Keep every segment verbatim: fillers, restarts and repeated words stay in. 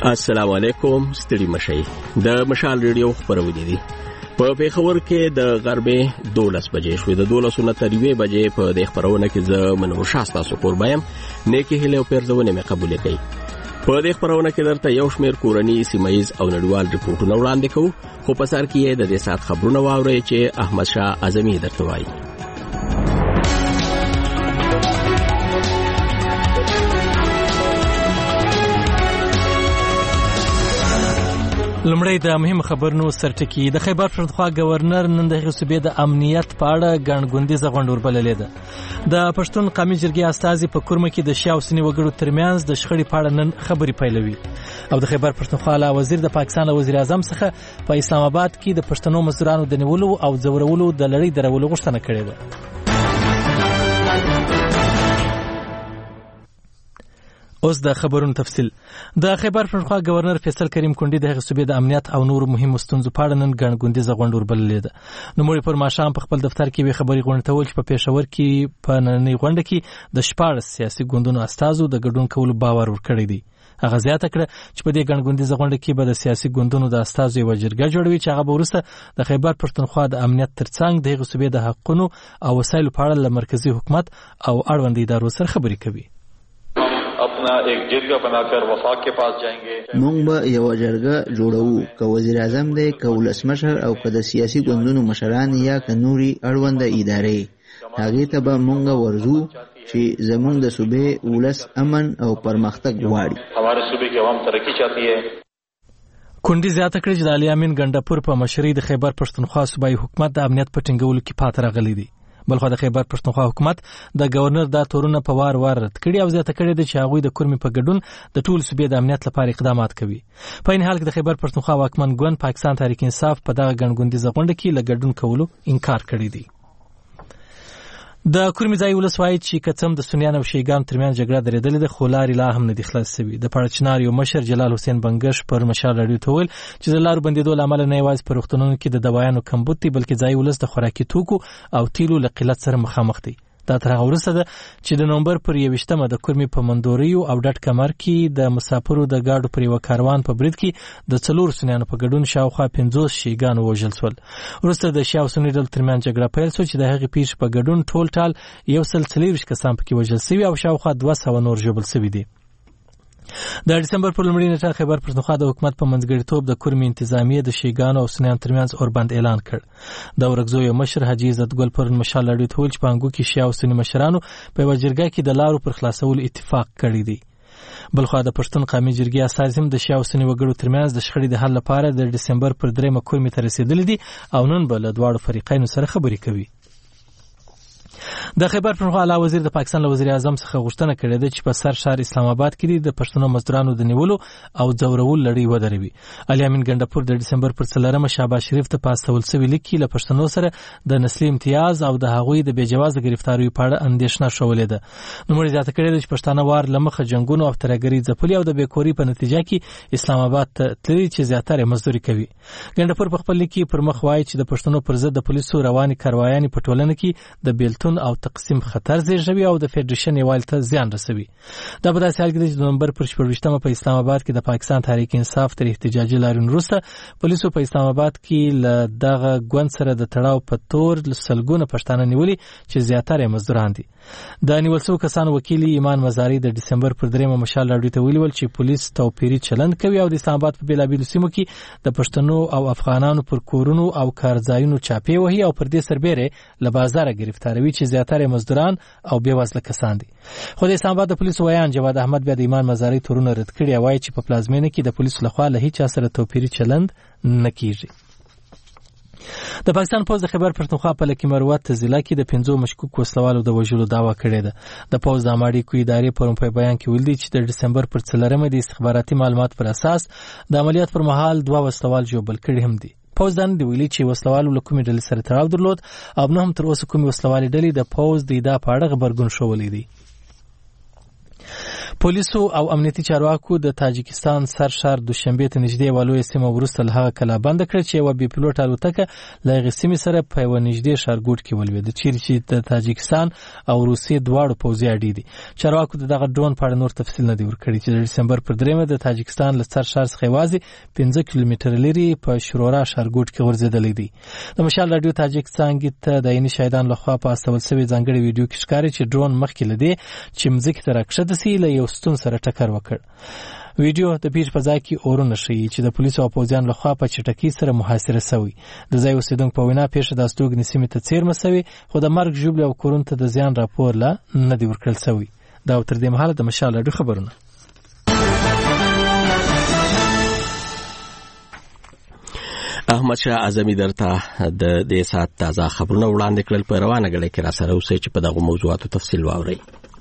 السلام علیکم، ستړي مشي د مشال ریډیو خبرونه دي. په پیښور کې د غربې دولس بجې شوې، د دولس نه تر یوې بجې په دې خبرونه کې زه منور شاستا سکور بایم نیکی هله او پرځونه مې قبول کړي. په دې خبرونه کې درته یو شمېر کورنی سیمایز او نړیوال ریپورتونه وړاندې کوو، خو په سر کې د دې سات خبرونه واوري چې احمد شاه اعظمي درته وایي. لمړی د مهم خبرونو سرټکی. د خیبر پښتونخوا گورنر نن د صوبې د امنیت په اړه ګڼګوندیزه غونډه وربللې ده. د پښتون قومي جرګې استازي په کورمه کې د شیا او سنی وګړو ترمنځ د شخړې په اړه نن خبرې پیلوي. او د خیبر پښتونخوا له وزیر د پاکستان وزیر اعظم څخه په اسلام آباد کې د پښتنو مزدورانو د نیولو او ځورولو د لړۍ درولو غوښتنه کړې ده. اوس د خبرونو تفصیل. د خیبر پښتونخوا گورنر فیصل کریم کونډي د صوبې د امنیت او نور مهمو ستونزو په اړه نن ګڼګوندیزه غونډه وربللې ده. نو مړي پر ماښام په خپل دفتر کې وی خبري غونډه تول چې په پېښور کې په نننۍ غونډه کې د شپږ سیاسي ګوندونو استازو د ګډون کولو باور ورکړی دی. هغه زیاته کړه چې په دې ګڼګوندیزه غونډه کې به د سیاسي ګوندونو د استازو یو جرګه جوړوي چې هغه به وروسته د خیبر پښتونخوا د امنیت ترڅنګ د صوبې د حقوقو او وسایلو په اړه له مرکزی حکومت او اړوند ادارو سره خبرې کوي. اپنا ایک جرگہ بنا کر وفاق کے پاس جائیں گے. مونږ به یو جرګه جوړو، که وزیر اعظم دی، که ولسمشر او که د سیاسي ګوندونو مشران یا که نوري اړونده ادارې، هغې ته به مونږ ورځو چې زمونږ د صوبې ولس امن او پرمختګ غواړي. ہمارے صوبے کی عوام ترقی چاہتی ہے. کونډي زیاته کړې چې د علي امین ګنډاپور په مشرۍ د خیبر پښتونخوا صوبایي حکومت د امنیت په ټینګولو کې پاتې راغلی دی. بلخو د خیبر پښتونخوا حکومت د گورنر دا تورونه په وار وار رد کړي او زیاته کړي د چې هغوی د کورمې په ګډون د ټول صوبې د امنیت لپاره اقدامات کوي. په این حال کې د خیبر پښتونخوا واکمن ګوند پاکستان تحریک انصاف په دغه ګڼګوندیزه غونډه کې له ګډون کولو انکار کړی دی. د کورمې ځای ولس وایي چې کڅم د سنیان او شیګان ترمنځ جګړه درېدلې ده، خو لارې لا هم نه دي خلاص شوي. د پاړچنار یو مشر جلال حسین بنګش پر مشال راډیو ته ویل چې د لارو بندېدو له امله نه یوازې په روغتونونو کې د دوایانو کمبود دی، بلکې ځای ولس د خوراکي توکو او تیلو له قلت سره مخامخ دی. دا تر هغه وروسته ده چې د نومبر پر یویشتمه د کورمې په مندوریو او ډټ کمر کې د مسافرو د گاډو پر یو کاروان په برید کې د څلور سنیانو په ګډون شاوخوا پنځوس شیګان وژل شول. وروسته د شیا او سنی ډلو ترمنځ جګړه پیل شوه چې د هغې پیښې په ګډون ټول ټال یو سل څلوېښت کسان پکې وژل شوي او شاوخوا دوه سوه نور ژوبل شوي دي. د دسمبر پر لومړۍ نیټه خیبر پښتونخوا د حکومت په منځګړیتوب د کورمې انتظامیې د شیګانو او سنیانو ترمنځ اوربند اعلان کړ. د ورکزو یو مشر حاجي عزت ګل پر مشال راډیو ته ویل چې په انګو کې شیا او سني مشرانو په یوه جرګه کې د لارو پر خلاصولو اتفاق کړی دی. بلخوا د پښتون قومي جرګې استازي هم د شیا او سني وګړو ترمنځ د شخړې د حل لپاره د دسمبر پر دریمه کورمې ته رسېدلي دي او نن به له دواړو فریقینو سره خبرې کوي. د خیبر پښتونخوا اعلی وزیر د پاکستان وزیر اعظم څخه غوښتنه کړې ده چې په سر شهر اسلام آباد کې د پښتنو مزدورانو د نیولو او ځورولو لړۍ ودروي. علي امین ګنډاپور د دسمبر پر څلورمه شهباز شریف ته په استول شوي لیک کې له پښتنو سره د نسلي امتیاز او د هغوی د بې جوازه ګرفتاریو په اړه اندېښنه ښولې ده. نوموړي زیاته کړې ده چې پښتانه وار له مخه جنګونو او ترهګرۍ ځپلي او د بېکورۍ په نتیجه کې اسلام آباد ته تللي چې زیاتره مزدوري کوي. ګنډاپور په خپل لیک کې پر مخ وایي چې د پښتنو پر ضد د پولیسو روانې کاروایانې په ټولنه کې د بیلتون او تقسیم خطر زیږوي او د فدریشن یووالي ته زیان رسوي. دا په داسې حال کې ده چې د نومبر پر شپږویشتمه په اسلام آباد کې د پاکستان تحریک انصاف تر احتجاجي لاریون وروسته پولیسو په اسلام آباد کې له دغه ګوند سره د تړاو په تور سلګونه پښتانه نیولي چې زیاتره یې مزدوران دي. د نیول شوو کسانو وکیل ایمان مزاري د دسمبر پر دریمه مشال راډیو ته ویلي چې پولیس توپیري چلند کوي او د اسلام آباد په بېلابېلو سیمو کې د پښتنو او افغانانو پر کورونو او کارځایونو چاپې وهي او پر دې سربېره له بازاره ګرفتاروي چې زیاتره مزدوران او بې وزله کسان دي. خو د اسلام آباد د پولیسو ویان جواد احمد بیا د ایمان مزاري تورونه رد کړي او وایي چې په پلازمینه کې د پولیسو لخوا له هیچا سره توپیري چلند نه کیږي. د پاکستان پوځ د خیبر پښتونخوا په لکي مروت ضلع کې د پنځو مشکوک وسلوالو د وژلو دعوه کړې ده. د پوځ د اماړیکو ادارې پرون په بیان کې ویلي چې د دسمبر پر څلورمه د استخباراتي معلومات پر اساس د عملیات پر مهال دوه وسلوال ژوبل کړي هم دي. پوځ دان دی ویلي چې وسلوالو له کومې ډلې سره تړاو درلود او نه هم تر اوسه کومې وسلوالې ډلې د پوځ د ادعا په اړه غبرګون ښوولی دی. پولیسو او امنیتي چارواکو د تاجکستان سر ښار دوشنبه ته نږدې والوی سیمه وروسته له هغه کلا بند کړ چې یو بي پلوټ الوتکه له هغې سیمې سره په یوه نږدې ښارګوټ کې ولوېده چیرې چې د تاجکستان او روسیې دواړو پوځي اډې دي. چارواکو د دغه ډرون په اړه نور تفصیل نه دی ورکړی چې د ډسمبر پر دریمه د تاجکستان له سر ښار څخه یوازې پنځه کیلومتره لرې په شورورا ښارګوټ کې غورځېدلی دی. د مشال راډیو تاجک څانګې ته د عیني شاهدانو لخوا په استول سوې ځانګړې ویډیو کې ښکاري چې ډرون مخکې له دې چې مځکې ته راکښته سي له یو ستون سره ټکر وکړ. ویډیو د پیښې په ځای کې اورونه ښیي چې د پولیسو او پوځیانو لخوا په چټکۍ سره محاصره سوی. د ځای اوسېدونکو په وینا پیښه د استوګنې سیمې ته څیرمه سوې خو د مرګ ژوبلې او کورونو ته د زیان راپور لا نه دی ورکړل سوی. دا تر دې مهاله د مشال راډیو خبرونه. احمد شاه اعظمي درته د دې سات تازه خبرونه وړاندې کړل. په روانه غړي کې را سره اوسئ چې په دغه موضوعاتو تفصیل واورئ.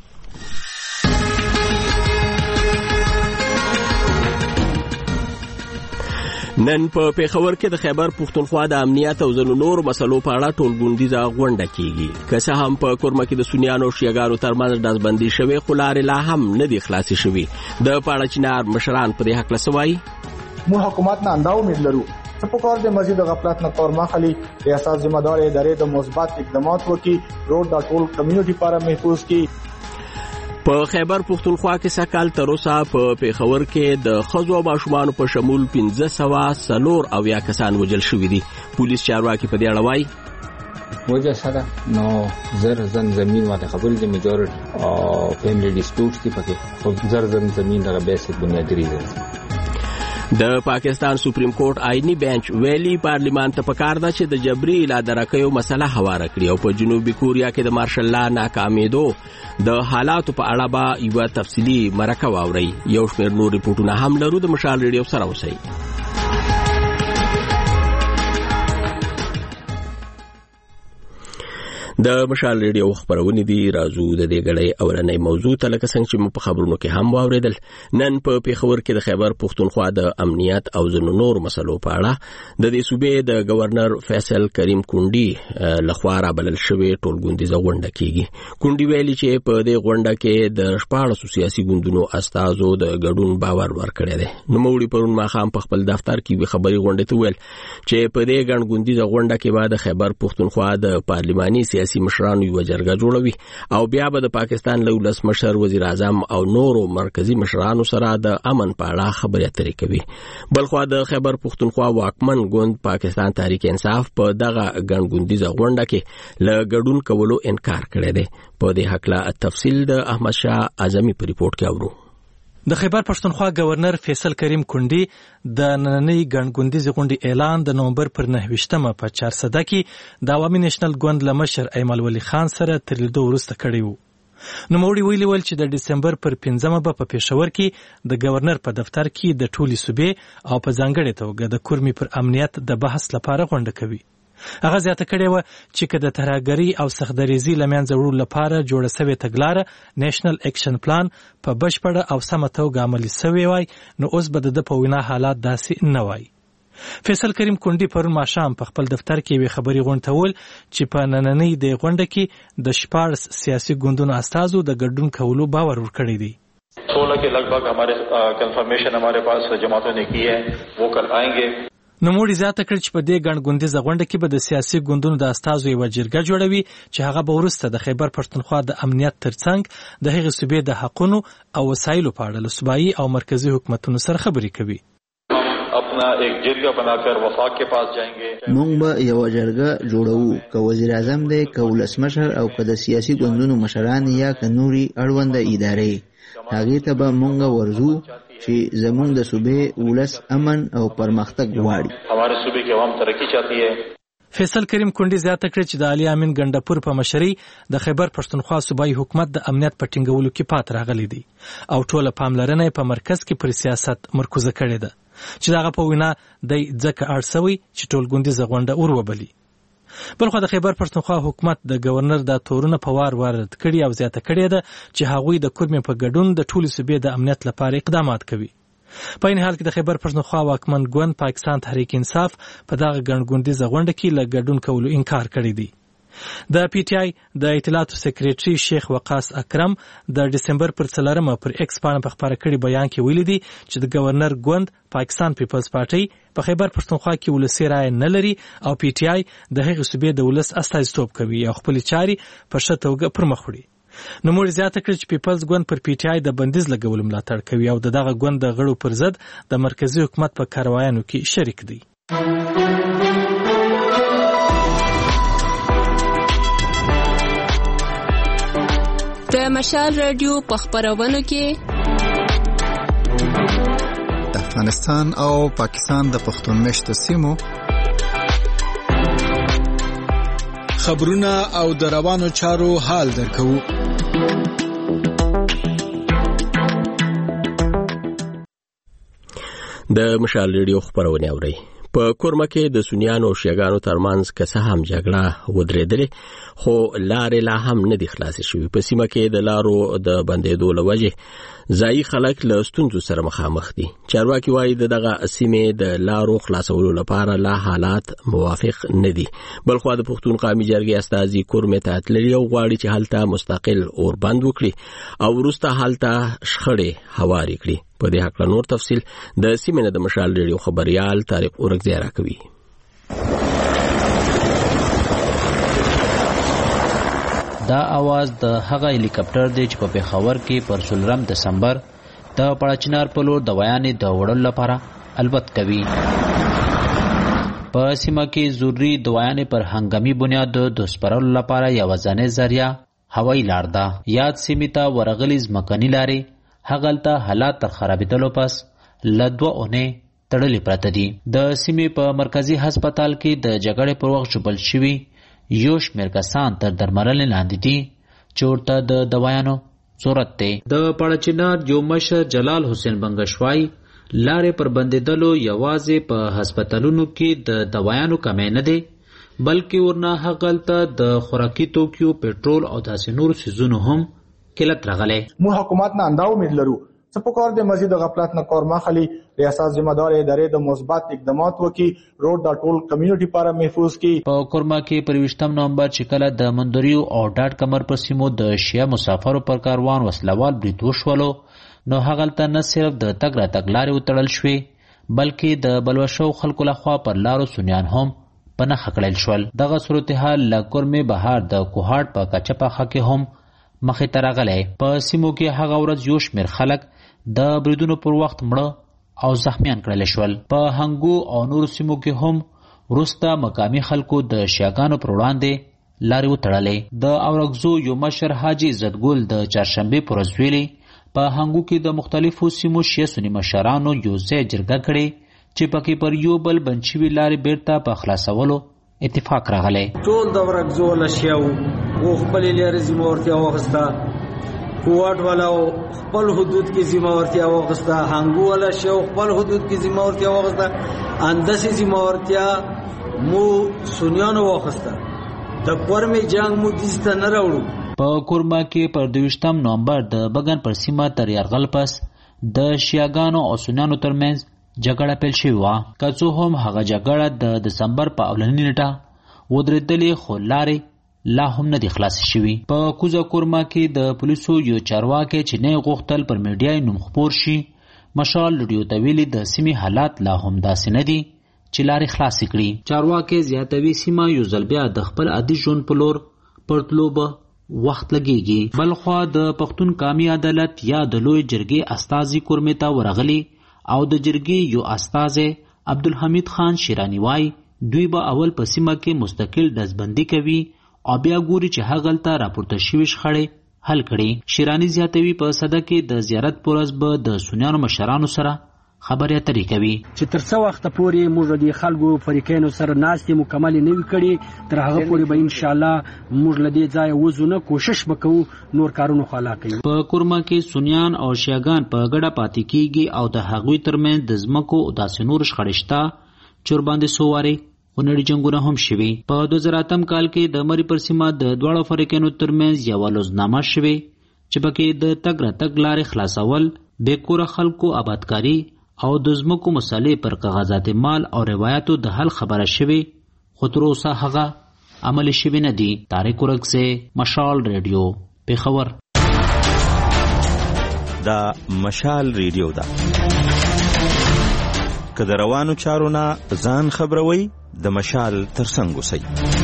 نن په پیښور کې د خیبر پښتونخوا د امنیت او ځینو نورو مسلو په اړه ټولګوندیزه غونډه کیږي. که څه هم په کورمه کې د سنیانو او شیعهګانو ترمنځ ډزبندي شوې خو لارې لا هم نه دي خلاصې شوې. د پاړه چنار مشران په دې هکله څه وایي؟ موږ حکومت نه انده امید لرو چې په کار د مزید غفلت نه کار مخالي ریاست ذمہ دار ادارې د مثبت اقدامات وکړي روډ د ټول کمیونټي لپاره محفوظ کړي. په خیبر پښتونخوا کې سکهال تر اوسه په پیښور کې د ښځو او ماشومانو په شمول پنځه سوه څلور اویا کسان وژل شوي دي. پولیس چارواکي په دې اړه وایي وجه سره نو زر زن زمین واده خبرې د میجورټي او فیملی ډیسپیوټس دي پکې خو زر زن زمین دغه بیسیک بنیادي ریزنز. د پاکستان سپریم کورټ آئینی بینچ ویلي پارلیمان ته پکار ده چې د جبري الاده راکیو مسله هواره کړي او په جنوبي کوریا کې د مارشل لا ناکامېدو د حالاتو په اړه به یوه تفصیلي مرکه واورئ. یو شمېر نور ریپورټونه هم لرو. د مشال ریډیو سره اوسئ. د مشال ریډیو خبرونه دي. راځو د دې غړې اولنۍ موضوع ته لکه څنګه چې په خبرونو کې هم واوریدل. نن په پیښور کې د خیبر پښتونخوا د امنیت او ځینو نور مسلو په اړه د دې صوبې د گورنر فیصل کریم کونډي لخوا را بلل شوې ټولګوندیزه غونډه کیږي. کونډي ویلي چې په دې غونډه کې د شپاړسو سیاسي ګوندونو استازو د ګډون باور ورکړی دی. نوموړي پرون ماښام په خپل دفتر کې وی خبري غونډه ته ویل چې په دې ګڼګوندیزه غونډه کې به د خیبر پښتونخوا د پارلماني سیاسي مشرانو یو جرګه جوړوي او بیا به د پاکستان له ولس مشر وزیر اعظم او نورو مرکزی مشرانو سره د امن په اړه خبرې اترې کوي. بلخوا د خیبر پښتونخوا واکمن ګوند پاکستان تحریک انصاف په دغه ګڼګوندیزه غونډه کې له ګډون کولو انکار کړی دی. په دې هکله تفصیل د احمد شاه اعظمي په ریپورت کې اورو. د خیبر پښتونخوا گورنر فیصل کریم کونډي د نننۍ ګڼګوندیزې غونډې اعلان د نومبر پر نهه ویشتمه په چارسده کې د عوامي نیشنل ګوند له مشر ایمل ولی خان سره تر لیدو وروسته کړی و. نوموړي ویلي ول چې د ډسمبر پر پنځمه به په پیښور کې د گورنر په دفتر کې د ټولې صوبې او په ځانګړې توګه د کورمي پر امنیت د بحث لپاره غونډه کوي. هغه زیاته کړې وه چې که د ترهګرۍ او سختدریزي له منځه وړلو لپاره جوړه سوې تګلاره نیشنل اکشن پلان په بشپړه او سمه توګه عملي سوې وای نو اوس به د ده په وینا حالات داسې نه وای. فیصل کریم کونډي پرون ماښام په خپل دفتر کې یوې خبري غونډه ول چې په نننۍ د غونډه کې د شپاړس سیاسي ګوندونو استازو د ګډون کولو باور ورکړی دی. सोलह के लगभग हमारे कंफर्मेशन हमारे पास जमातों ने की है वो कल आएंगे. نوموړي زیاته کړ چې په دې ګڼګوندیزه غونډه کې به د سیاسي ګوندونو د استازو یوه جرګه جوړوي چې هغه به وروسته د خیبر پښتونخوا د امنیت ترڅنګ د هغې صوبې د حقونو او وسایلو په اړه له صوبایي او مرکزي حکومتونو سره خبرې کوي. अपना एक जरगा बनाकर वफाक के पास जाएंगे. موږ به یو جرګه جوړو که وزیر اعظم دی که ولسمشر او که د سیاسي ګوندونو مشران یا که نوري اړونده ادارې هغې ته به موږ ورځو چې زموږ د صوبې ولس امن او پرمختګ غواړي. हमारे सूबे की आवाम तरक्की चाहती है. فیصل کریم کونډي زیاته کړ چې د علي امین ګنډپور په مشرۍ د خیبر پښتونخوا صوبایي حکومت د امنیت په ټینګولو کې پات راغلی دی او ټوله پاملرنه په مرکز کې پر سیاست مرکوزه کړې ده چې دغه په وینا دی ځکه اړ سوی چې ټولګوندیزه غونډه اور وبلي. بلخو د خیبر پښتونخوا حکومت د گورنر د تورونه په وار وارد کړي او زیاته کړې ده چې هغوی د کورمې په ګډون د ټولې صوبې د امنیت لپاره اقدامات کوي. په این حال کې د خیبر پښتونخوا واکمن ګوند پاکستان تحریک انصاف په دغه ګڼګوندیزه غونډه کې له ګډون کولو انکار کړی دی. د پی ټی آی د اطلاعاتو سکریټري شیخ وقاص اکرم د دسمبر پر څلورمه پر ایکس باندې په خبره کړي بیان کې ویلي دي چې د گورنر ګوند پاکستان پیپلز پارټي په خیبر پښتونخوا کې ولسی رائے نه لري او پی ټی آی د هغې صوبې د ولس استازیتوب کوي او خپل چاري په ښه توګه پر مخ وړي. نو موږ زیاته کړ چې پیپلز ګوند پر پی ټی آی د بندیز لګول ملاتړ کوي او دغه ګوند د غړو پر ضد د مرکزی حکومت په کاروایانو کې شریک دی. د مشال رادیو په خبرونو کې د افغانستان او پاکستان د پښتون مشت سیمو خبرونه او د روانو چارو حال درکو. د مشال ریډیو خبرونه اوري. په کورما کې د سنیانو او شیعاګانو ترمنځ که هم جګړه ودرېدلې خو لارې لا هم نه دي خلاصې شوې. په سیمه کې د لارو د بندېدو له وجې ځایي خلک له ستونزو سره مخامخ دي. چارواکي وایي دغه سیمې د لارو خلاصولو لپاره لا حالات موافق نه دي. بلخو د پښتون قومي جرګې استازي کورمې ته تللي او غواړي چې هلته مستقل اور بند وکړي او وروسته هلته شخړې هواري کړي. په دې حق نور تفصیل د سیمې د مشال ریډیو خبريال طارق اورګزی راکوي. دا आवाज د هغه هلیکاپټر دی چې په پیښور کې پر څلورم دسمبر د پړچنار په لور د ویانې د وړلو لپاره الوت کوي. په سیمه کې ضروري د ویانې پر هنګامي بنیاد د سپارلو لپاره یو ځانې ذریعہ هوایي لار ده. یاد سیمې ته ورغلي ځمکني لارې هغلته حالات تر خرابېدلو پس له دوه اونۍ تړلې پراته دي. د سیمې په مرکزی هسپتال کې د جګړې پر وخت ژوبل شوي یو شمېر کسان تر درملنې لاندې دي چې ورته د دوايانو ضرورت دی. د پړچنار یو مشر جلال حسین بنګشوای لارې پر بندېدلو یوازې په هسپتالونو کې د دوايانو کمی نه دی بلکې ورنه هغلته د خوراکي توکیو پېټرول او داسې نور څیزونو هم کلت راغلی. مو حکومت نه اندا امید لرو څه په کار د مزید غفلت نه کار مخالي ریاست ذمہ دار ادارې د مثبت اقدامات وکي روډ د ټول کمیونټي لپاره محفوظ کی. په کورما کې پر ویشتم نومبر چې کله د مندریو او ډاټ کمر پر سیمو د شیا مسافرو پر کاروان وسلوال برید وشولو نو هغلته نه صرف د تګ راتګ لارې وتړل شوې بلکې د بلوشو خلکو لخوا پر لارو سنیان هم په نښه کړل شول. دغه صورتحال له کورمې بهار د کوهاټ په کچپاخه کې هم مخې ته راغلی. په سیمو کې هغه ورځ یو شمېر خلک د بریدونو پر وخت مړه او زخمیان کړل شول. په هنګو او نورو سیمو کې هم وروسته مقامي خلکو د شیعاګانو پر وړاندې لارې وتړلې. د اورګزو یو مشر حاجي عزتګل د چهارشنبې پر ورځ ویلي په هنګو کې د مختلفو سیمو شیعه سني مشرانو یو ځای جرګه کړې چې پکې پر یو بل بند شوي لارې بیرته په خلاصولو اتفاق راغلی. ټول د اورګزو له شیعو و خپل لارې ذمہورتیا واخسته کوټ والا خپل حدود کې ذمہورتیا واخسته هنګو والا شیعو خپل حدود کې ذمہورتیا واخسته اندسي ذمہورتیا مو سنیانو واخسته د کورمې جنگ مو دسته نه راوړو. په کورما کې پر دویشتم نومبر د بګن پر سیمه تر یرغل پس د شیعاګانو او سنیانو ترمنځ جګړه پیل شوې وه. که څه هم هغه جګړه د دسمبر په اولنۍ نیټه ودرېدلې خو لارې لا هم نه دي خلاص شوي. په کوزه کورما کې د پولیسو یو چارواکي چې نه غوښتل پر میډیا نوم خپور شي مشال ریډیو ته ویلي د سیمې حالات لا هم داسې نه دي چې لارې خلاصې کړي. چارواکي زیاتوي سیمه یو ځل بیا د خپل عادي ژوند په لور پرتلو به وخت لګیږي. بلخوا د پښتون قومي عدالت یا د لوی جرګې استازي کورمې ته ورغلي او د جرګې یو استازی عبدالحمید خان شیرانی وای دوی به اول په سیمه کې مستقل ډزبندي کوي او بیا ګوري چې هغلته راپورته شوي شخړې حل کړي. شیرانی زیاتوي په صده کې د زیارت پر ورځ به د سنیانو مشرانو سره خبرې اترې کوي چې تر څو وخت پورې موږ د خلکو فریقینو سره ناستې مکمل نه وي کړي تر هغه پورې به ان شاء الله موږ له دې ځای وځو کوشش وکړو نور کارونه خلا کوي. په کورما کې سنیان او شیعاګان په ګډه پاتې کیږي او د هغوی ترمنځ د ځمکو او داسې نور شخړې شته چې ورباندې سوواري خونړي جنګونه هم شوي. په دوه زره اتم کال کې د مری پر سیمه د دواړو فریقینو ترمنځ یوه لوزنامه شوې چې پکې د تګ راتګ لارې خلاصول بېکوره خلکو آبادکاري او د ځمکو مسالې پر کاغذات مال او روایتو د حل خبره شوې خو تر اوسه هغه عملي شوي نه دي. طارق ورکزی، مشال ریډیو، پېښور. دا مشال ریډیو ده. که د روانو چارو نه ځان خبروي، د مشال ترڅنګ اوسئ.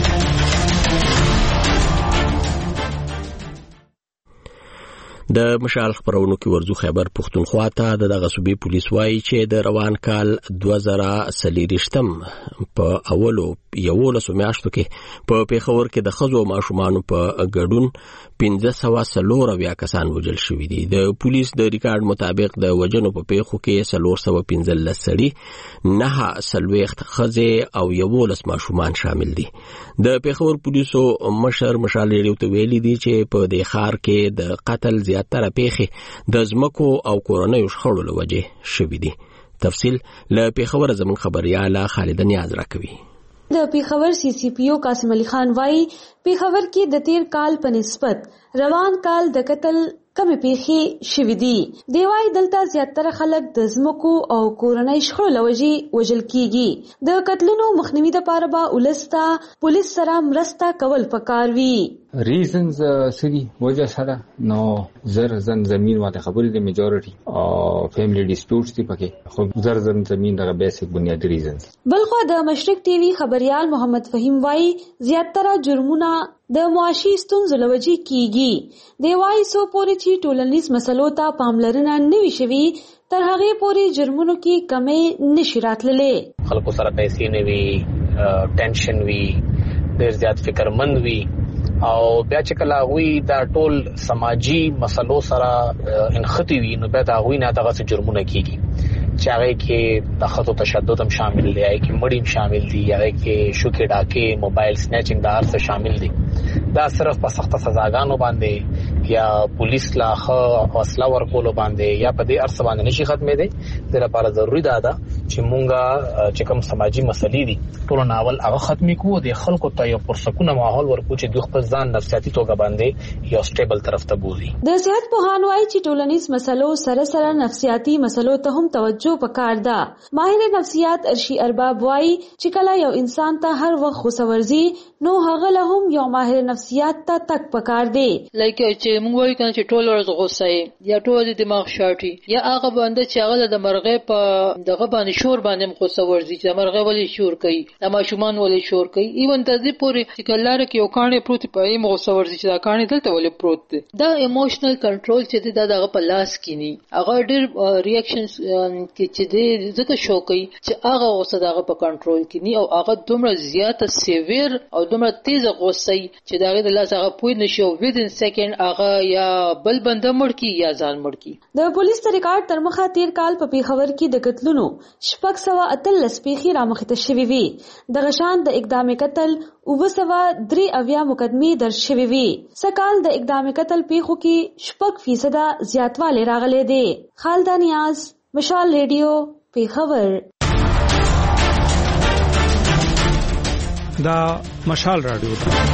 د مشال خبرونو کې ورزو خیبر پښتونخوا ته د دغه صوبې پولیس وایي چې د روان کال دوه زره څلېرویشتم په اولو یولسو میاشتو کې په پېښور کې د ښځو او ماشومانو په ګډون پنځه سوه څلور اویا کسان وژل شوي دي. د پولیس د ریکارډ مطابق د وژنو په پیښو کې څلور سوه پنځلس سړي، نهه څلوېښت ښځې او یولس ماشومان شامل دي. د پېښور پولیسو مشر مشال ریډیو ته ویلي دي چې په دې ښار کې د قتل زیاتره پیښې د ځمکو او کورنیو شخړو له وجې شوي دي. تفصیل له پېښور زموږ خبرياله خالد نیاز راکوي. د پیښور سی سی پی او قاسم علي خان وايي پیښور کې د تیر کال په نسبت روان کال د قتل کمې پیښې شوې دي. دی وايي دلته زیاتره خلک د ځمکو او کورنۍ شخړو له وجې وژل کیږي. د قتلونو مخنیوي لپاره به ولس ته پولیس سره مرسته کول پکار وي. ریزنز سری وجه سره نو زر زن زمین واته خبرې د میجورټي او فیملی ډیسپیوټس دی پکې، خو زر زن زمین دغه بیسیک بنیادی ریزنز. بلخو د مشرق ټي وي خبريال محمد فهیم وايي زیاتره جرمونه د معاشي ستونزو له وجې کیږي. دی وايي سو پورې چې ټولنیز مسلو ته پاملرنه نه وي شوي تر هغې پورې جرمونو کې کمې نشي راتللې. خلکو سره پیسې نه وي، ټینشن وي، ډېر زیات فکرمند وي او بیا چې کله هغوی دا ټول سماجی مسلو سره انختی وي نو بیا د هغوی نه دغسې جرمونه کیږي چې هغې کې د ښځو تشدد هم شامل دی، هغې کې مړي هم شامل دي، هغې کې شوکې ډاکې موبایل سنیچنګ دا هر څه شامل دي. دا صرف په سخته سزاګانو باندې یا پولیس لا ښه وسله ورکولو باندې یا په دې هر څه باندې نشي ختمېدی. دې لپاره ضروري دا ده چې مونږ چې کوم سماجي مسلې دي ټولو نه اول هغه ختمې کړو، د خلکو ته یو پرسکونه ماحول ورکړو چې دوی خپل ځان نفسیاتي توګه باندې یو سټیبل طرف ته بوزي. د صحت پوهان وايي چې ټولنیز مسلو سره سره نفسیاتي مسلو ته هم توجه پکار ده. ماهر نفسیات ارشی ارباب وايي چې کله یو انسان ته هر وخت غوسه ورځي نو هغه له هم یو ماهر نفسیات ته تک پکار دی. لکه چې موږ وایو کنه چې ټول ورځ غوسه یا ټول د دماغ شاټي یا هغه باندې چې هغه د مرغې په دغه باندې شور باندې غوسه ورځي چې مرغې ولې شور کوي، د ماشومان ولې شور کوي، ایون تر دې پورې چې کله کې یو کانې پروت په ایم غوسه ورځي چې دا کانې دلته ولې پروت دی. دا ایموشنل کنټرول چې دا دغه په لاس کې ني، هغه ډېر ریاکشنز کې چې دې ځکه شو کوي چې هغه غوسه دغه په کنټرول کې ني او هغه دومره زیاته سیویر او دومره تیز غوسه چې دغه د لاس هغه پوی نشي او ویدن سیکنډ هغه یا بل بنده مړ کی یا ځان مړ کی. د پولیس د ریکارډ تر مخه تیر کال په پیښور کې د قتلونو شپږ سوه اتلس پیښې رامخته شوې وي. د غشان د اقدام قتل اوه سوه درې اویا مقدمې درج شوې وي. سکال د اقدام قتل پیښو کې شپږ فیصده زیاتوالی راغلی دی. خالده نیاز، مشال ریډیو، پیښور. دا مشال رادیو.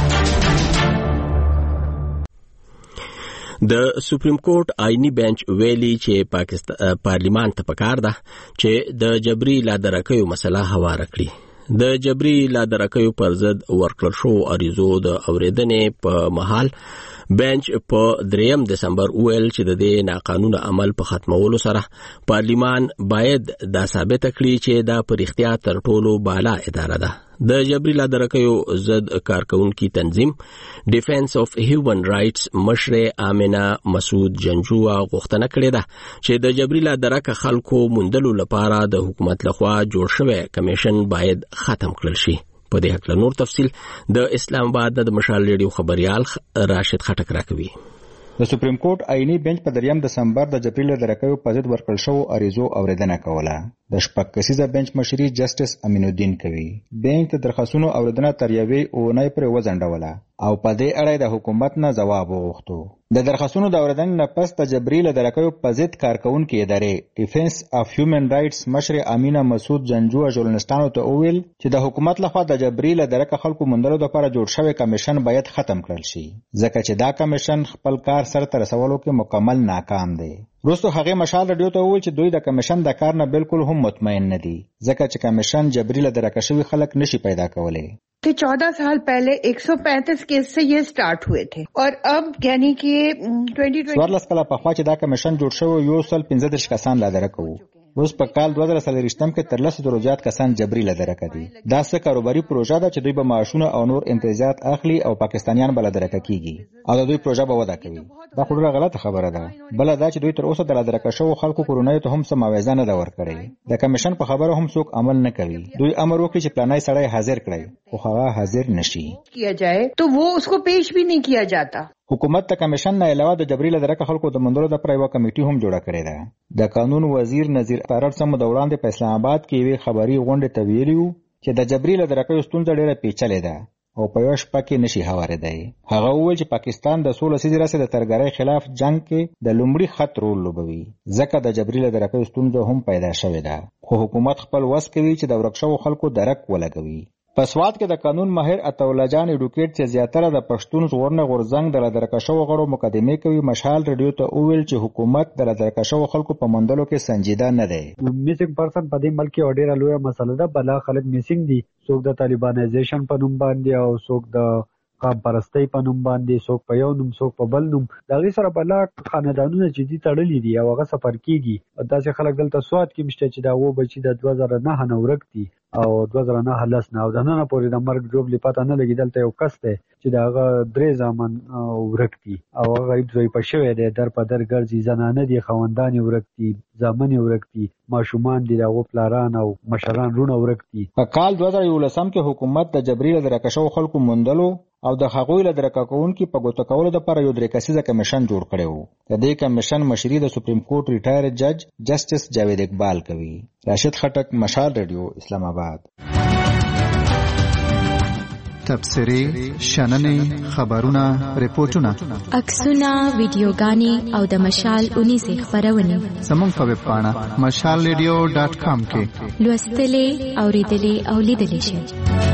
د سپریم کورټ آئینی بنچ ویلي چې پاکستان پارلیمان ته پکار ده چې د جبري لادرکیو مسله هواره کړي. د جبري لادرکیو پر ضد ورکړل شو عریضو د اورېدنې په مهال بنچ په دریم دسمبر ویل چې د دې ناقانونه عمل په ختمولو سره پارلیمان باید دا ثابت کړي چې دا په رښتیا تر ټولو بالا اداره ده. د جبري لادرکیو ضد کارکونکي تنظیم ډیفنس اف هیومن رائټس مشر آمنه مسعود جنجوه غوښتنه کړې ده چې د جبري لادرکه خلکو موندلو لپاره د حکومت لخوا جوړ شوی کمیشن باید ختم کړل شي. په دې هکله نور تفصیل د اسلام آباد د مشال ریډیو خبريال راشد خټک راکوي. د سپریم کورټ آئینی بنچ په دریم دسمبر د جبري لادرکیو په ضد ورکړل شوو عریضو اوریدنه کوله. د شپږ کسیزه بنچ مشري جسټس امین الدین کوي. بنچ د درخواستونو اوریدنه تر یوې اونۍ پورې وځنډوله او په دې اړه د حکومت نه ځواب وغوښتو. د درخواستونو د اوریدنې نه پس د جبري لادرکیو په ضد کارکونکي ادارې ډیفنس اف هیومن رائټس مشر امینه مسعود جنجوه ژورنالستانو ته وویل چې د حکومت لخوا د جبري لادرکه خلکو موندلو لپاره جوړ شوی کمیشن باید ختم کړل شي ځکه چې دا کمیشن خپل کار سرته رسولو کې مکمل ناکام دی. وروسته هغه مشال رادیو ته وویل چې دوی د کمیشن د کار نه بالکل هم مطمئن نه دي ځکه چې کمیشن جبري له درکه شوي خلک نشي پیدا کولی कि चौदह साल पहले एक सौ पैंतीस केस से ये स्टार्ट हुए थे और अब यानी कि څوارلس کاله پخوا چې دا کمیشن جوړ شوی یو سل پنځه دېرش کسان لا درکه وو اوس په کال دوه زره څلوېښتم کې تر لسو زرو زیات کسان جبري له درکه دي دا څه کاروباري پروژه ده چې دوی به معاشونه او نور امتیازات اخلي او پاکستانیان به له درکه کیږي او د دوی پروژه به وده کوي دا خو ډېره غلطه خبره ده بله دا چې دوی تر اوسه د له درکه شوو خلکو کورنیو ته هم څه معاوضه نه ده ورکړې د کمیشن په خبره هم څوک عمل نه کوي دوی امر وکړي چې پلانی سړی حاضر کړي خو هغه حاضر نشي किया जाए तो वो उसको पेश भी नहीं किया जाता حکومت ته کمیشن نه علاوه د جبري له درکه خلکو د مندلو د پرایو کمیټي هم جوړه کړې ده د قانون وزیر نذیر طارر سم د وړاندې په اسلام آباد کې یوې خبري غونډې ته ویلي چې د جبري له درکه ستونزه ډېره پیچلې ده او په یو شپه کې نشي هوارېدی هغه وویل چې پاکستان د سوله سیزې راسه د ترګرۍ خلاف جنگ کې د لومړي خط رول لوبوي ځکه د جبري له درکه ستونزه هم پیدا شوې ده خو حکومت خپل وس کوي چې د ورک شوو خلکو درک ولګوي په سوات کې د قانون ماهر عطاالله جان اډوکیټ چې زیاتره د پښتون ژغورنې غورځنګ د لدرکه شوو غړو مقدمې کوي مشال رادیو ته وویل چې حکومت د لدرکه شوو خلکو په موندلو کې سنجیده نه دی میسنګ پرسن په دې ملک کې ډېره لویه مسله ده بلا خلک میسنګ دي څوک د طالبانایزیشن په نوم باندې او څوک د قام پرستی په نوم باندې څوک په یو نوم څوک په بل نوم د هغې سره بلا خاندانونه چې دي تړلي دي او هغه سفر کېږي داسې خلک دلته سوات کې مشته چې د هغو بچي د دوه زره نهه نه ورک دي او دوه زره نهه لس نه او د ننه پورې د مرګ جوبلې پته نه لګي دلته یو کس دی چې د هغه درې زامن ورک دي او هغه غریب زوی په شوی دی در په در ګرځي زنانه دي خاوندان یې ورک دي زامن یې ورک دي ماشومان دي د هغو پلاران او مشران رونه ورک دي په کال دوه زره یولسم کې حکومت د جبري له درکه شوو خلکو موندلو او د هغوی له درکه کوونکي په ګوته کولو دپاره یو درې کسیزه کمیشن جوړ کړی و د دې کمیشن مشري د سپریم کورټ ریټایر جج جسټس جاوید اقبال کوي راشد خټک مشال رادیو اسلام آباد تبصرې شننې خبرونه ریپورتونه عکسونه ویډیوګانې او د مشال اونیزې خپرونې زموږ په ویب پاڼه مشال ریډیو ډاټ کام کې لوستلې اوریدلې او لیدلې شئ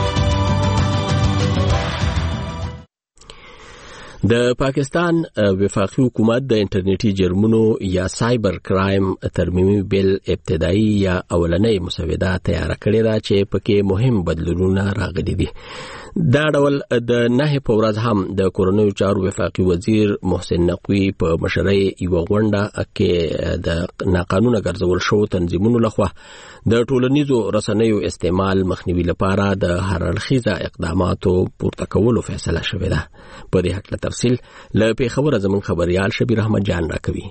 د پاکستان وفاقي حکومت د انټرنیټي جرمونو یا سایبر کرایم ترمیمي بیل ابتدایي یا اولنۍ مسوده تیار کړې ده چې پکې مهم بدلونونه راغلي دي دا ډول د نه په ورځ هم د کورونیو چارو وفاقي وزیر محسن نقوی په مشرۍ یو غونډه کې د ناقانونه ګرځول شو تنظیمونو لخوا د ټولنیزو رسنیو استعمال مخنیوي لپاره د هر اړخیزه اقداماتو پورته کولو فیصله شوې ده په دې هکله تفصیل له پیښور زموږ خبريال شبیر احمد جان راکوي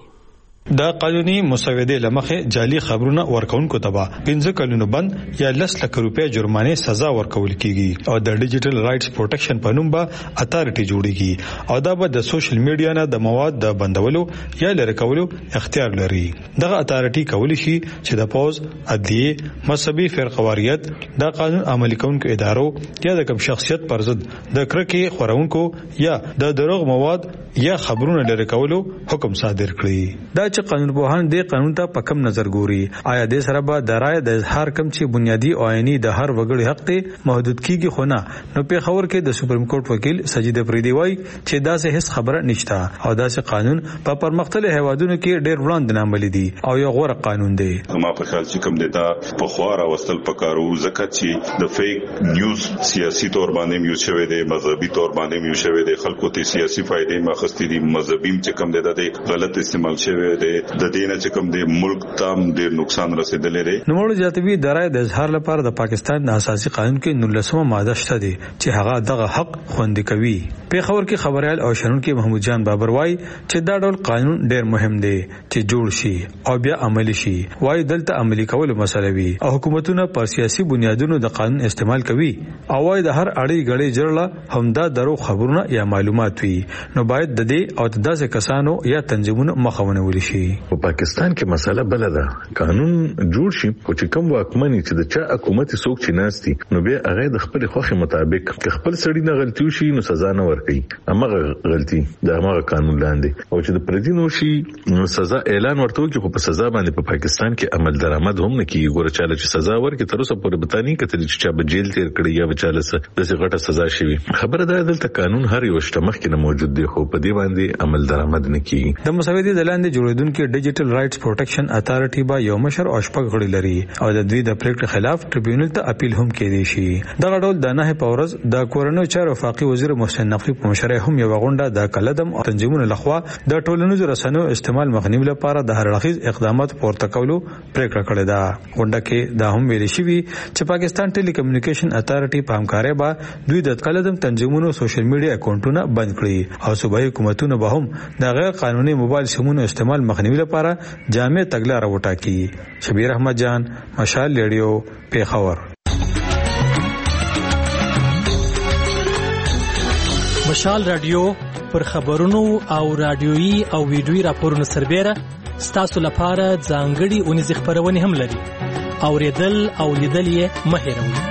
د قانوني مسودې لمخه جعلي خبرونه ورکونکو تبا پنځه کلونو بند یا لس لک روپیا جرمانه سزا ورکول کیږي او د ډیجیټل رائټس پروټیکشن په نوم به اتارټي جوړیږي او دا به د سوشل میډیا نه د مواد د بندولو یا لری کولو اختیار لري دغه اتارټي کولی شي چې د پوز عدلیه مذهبي فرقواریت د قانون عملي کوونکو ادارو یا د کوم شخصیت پر ضد د کرکې خورونکو یا د دروغ مواد یا خبرونه لری کولو حکم صادر کړي دا چې قانون پوهان دې قانون ته په کم نظر ګوري آیا دې سره به د رائے د اظهار کم چې بنیادی او عیني د هر وګړي حق ته محدود کیږي خو نه نو په خبر کې د سپریم کورټ وکیل سجید افریدی وایي چې دا څه هیڅ خبره نشته او دا څه قانون په پرمختللي هیوادونو کې ډېر وړاندې نامل دي او یو غوړه قانون دی ما په خیال چې کوم دیتا په خوار اوستل پکارو زکه چې د فیک نیوز سیاسي تور باندې یو شوی دی مذهبي تور باندې یو شوی دی خلکو ته سیاسي فائدې مخستې دي مذهبي چې کوم دیتا دی غلط استعمال شوی دی د دینه چې کوم دی ملک تام ډیر نقصان رسیدلې دی نو موږ جاتوی د رائے د اظهار لپاره د پاکستان د اساسي قانون کې نولسمه ماده شته دي چې هغه دغه حق خوندي کوي په خبر کې خبريال او شنونکو محمود جان بابر وای چې دا ډول قانون ډیر مهم دی چې جوړ شي او بیا عملي شي وای دلته عملي کول مسله وي او حکومتونه پر سیاسي بنیادونو د قانون استعمال کوي او وای د هر اړې غړې جوړه همدا درو خبرونه یا معلومات وي نو باید د دې او د داسې کسانو یا تنظیمونو مخاونه ولي شي په پاکستان کې مسله بل ده قانون جوړ شي او چې کوم واکمني چې د چا حکومت څوک چې ناشتي نو به هغه د خپل خوخه مطابق خپل سړی نه غلطي وشي نو سزا نه ورکړي امغه غلطي د امغه قانون لاندې او چې د پردینو شي نو سزا اعلان ورته کوي خو په سزا باندې په پاکستان کې عمل درآمد هم نه کیږي ګوره چاله چې سزا ورکړي تر اوسه پورې بتانی کتل چې چا به جیل تیر کړی یا بچاله سره د غټه سزا شي خبره ده دلته قانون هر یو شته مخکې نه موجود دی خو په دې باندې عمل درآمد نه کیږي د مساوي د لاندې جوړیدو څیړونکو ډیجیټل رائټس پروټیکشن اتارټي با یو مشر او شپږ غړي لري او د دوی د پریکړې خلاف ټریبیونل ته اپیل هم کېدی شي. دغه ډول د نه په ورځ د کورنیو چارو وفاقي وزیر محسن نقوی په مشرۍ هم یو غونډه د کلدم او تنظیمونو لخوا د ټولنیزو رسنیو استعمال مخنیوي لپاره د هر اړخیز اقدامات پورته کولو پریکړه کړې ده. غونډه کې دا هم ویل شوی چې پاکستان ټیلی کمیونیکیشن اتارټي په همکارۍ با دوی د کلدم تنظیمونو سوشل میډیا اکاونټونه بند کړي او صوبایي حکومتونه به هم د غیر قانوني موبایل سیمونو استعمال مخنیوي لپاره جامع تګلاره وټاکي. شبیر احمد جان، مشال ریډیو، پیښور. مشال رادیو پر خبرونو او رادیويي او ویډیويي راپورونو سربېره ستاسو لپاره ځانګړي اونیزې خبرونه هم لري. اوریدل او لیدل یې مه هېروئ.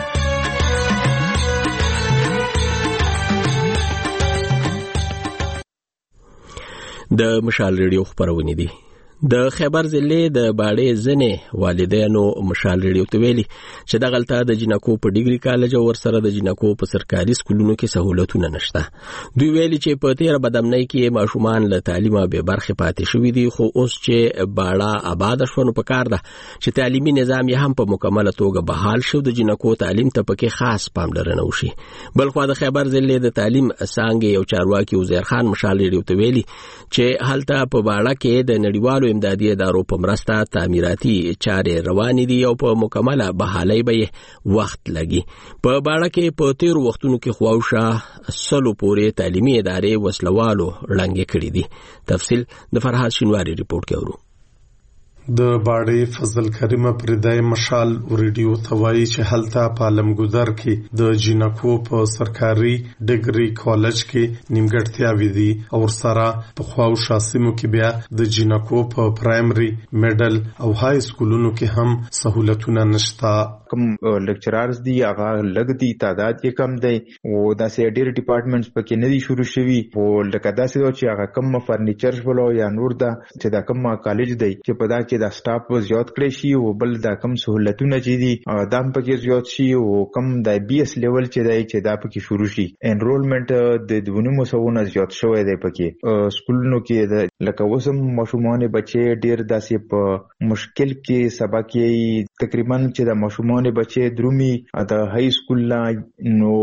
د مشال ریډیو خبرونه دي. د خیبر ضلع د باړې ځنې والدینو مشال ریډیو ته ویلي چې د غلطه د جنکو په ډیګري کالج او ورسره د جنکو په سرکاري سکولونو کې سہولتونه نشته. دوی ویلي چې په تیر بدامنۍ کې ماشومان له تعلیمه به برخه پاتې شوي دي، خو اوس چې باړه آباد شونه په کار ده چې تعلیمي نظام یې هم په مکمله توګه بحال شو د جنکو تعلیم ته پکې خاص پاملرنه وشي. بلخو د خیبر ضلع د تعلیم څنګه یو چارواکي وزیر خان مشال ریډیو ته ویلي چې هلته په باړه کې د نړیوالو امدادي ادارو په مرسته تعمیراتي چارې روانې دي او په مکمله بحالۍ به وخت لګي. په باړه کې په تیر وختونو کې خواوشه سلو پورې تعلیمي ادارې وسلوالو ړنګې کړې دي. تفصیل د فرحات شینواری ریپورت کې اورو. د باړې فضل کریم پردای مشال ریډیو توای چې هلته په علمګذر کې د جنکو په سرکاري ډیګري کالج کې نیمګړتیاوې دي او سره په خواو شاسمو کې بیا د جنکو په پرایمري میډل او های سکولونو کې هم سہولتونه نشته. کم لیکچرارز دي هغه لګ دي، تعداد یې کم دی او داسې ډېر ډپارټمنټس پکې نه دي شروع شوي او لکه داسې چې هغه کم فرنیچر ولو یا نور دا چې دا کم کالج دی چې په دا کې دا سټاف زیات کړی شي او بل دا کم سہولتونه چې دي دا پکې زیات شي او کم د بي اس لیول چې دی چې دا پکې شروع شي. انرولمنت د دونه مساوونه زیات شوی دی پکې سکولونو کې، لکه وسم ماشومان بچي ډېر داسې په مشکل کې سبق یې تقریبا چې د ماشومان بچي درومي د های سکول لا نو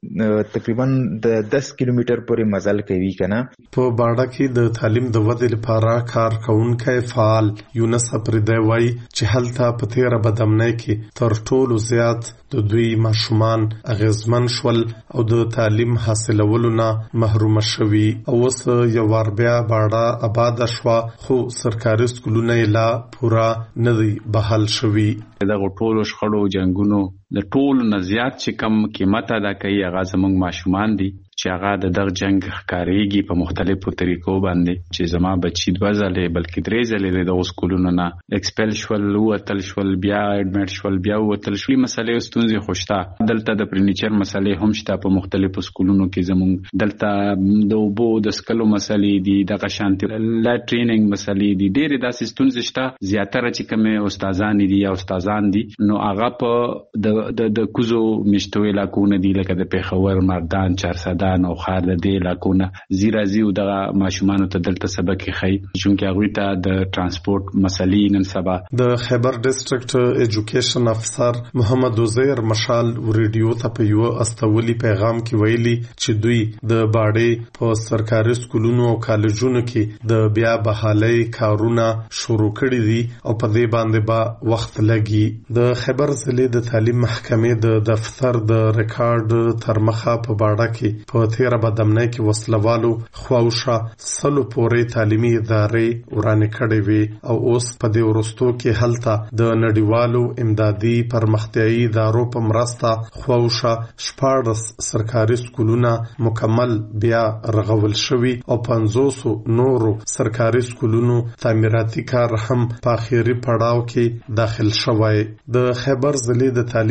تقریبا د دس کیلومتر پورې مزل کوي کنه. په باړه کې د تعلیم د ودې لپاره کار کوونکی فعال یونس پردای وای چې هلته په تیر بدامنۍ کې تر ټولو زیات د دوی ماشومان اغیزمن شول او د تعلیم حاصلولو نه محروم شوي او اوس یو ور بیا باړه آباد شو خو سرکاري سکولونه لا پورا نه دی بحال شوي. دغه ټولو شخړو جنگونو د ټولو نه زیات چې کم قیمت ادا کوي هغه زموږ ماشومان دي چې هغه د دغه جنگ ښکاریږي په مختلفو طریقو باندې چې زما بچی دوه ځلې بلکې درې ځلې د سکولونو نه ایکسپل شول، وتل شول، بیا اډمټ شول، بیا وتل شول. مسلې ستونزې خوشته دلته د فرنیچر مسلې هم شته په مختلفو سکولونو کې زموږ دلته د اوبو د سکلو مسلې دي، دغه شانتي لټریننګ مسلې دي، ډېرې داسې ستونزې شته. زیاتره چې کومه استادان دي یا استادان دي نو هغه په د د د کوزو مشتو علاقونه دي لکه د پیښور، مردان، چارسدان او خار د دې علاقونه زیرا زیو د ماشومان ته دلته سبق خي چې هغه ته د ترانسپورت مسلې نن سبا. د خیبر ډیسټریکټ ایجوکیشن افسر محمد وزیر مشال ریډیو ته په یو استولي پیغام کې ویلي چې دوی د باړې په سرکاري سکولونو او کالجونو کې د بیا بحالۍ کارونه شروع کړي دي او په دې باندې با وخت لګي. د خیبر ضلع د تعلیم محکمې د دفتر د ریکارډ تر مخه په باړه کې په تیر بدامنۍ کې وسلوالو خواوشه سلو پورې تعلیمي ادارې ورانه کړې وي او اوس په دې ورستو کې هلته د نړیوالو امدادي پرمختیايي ادارو په مرسته خواوشه شپږ سرکاري سکولونه مکمل بیا رغول شوي او پنځوس نورو سرکاري سکولونو تعمیراتي کار هم په اخیری پړاو کې داخل شوی. د خیبر ضلع د تعلیم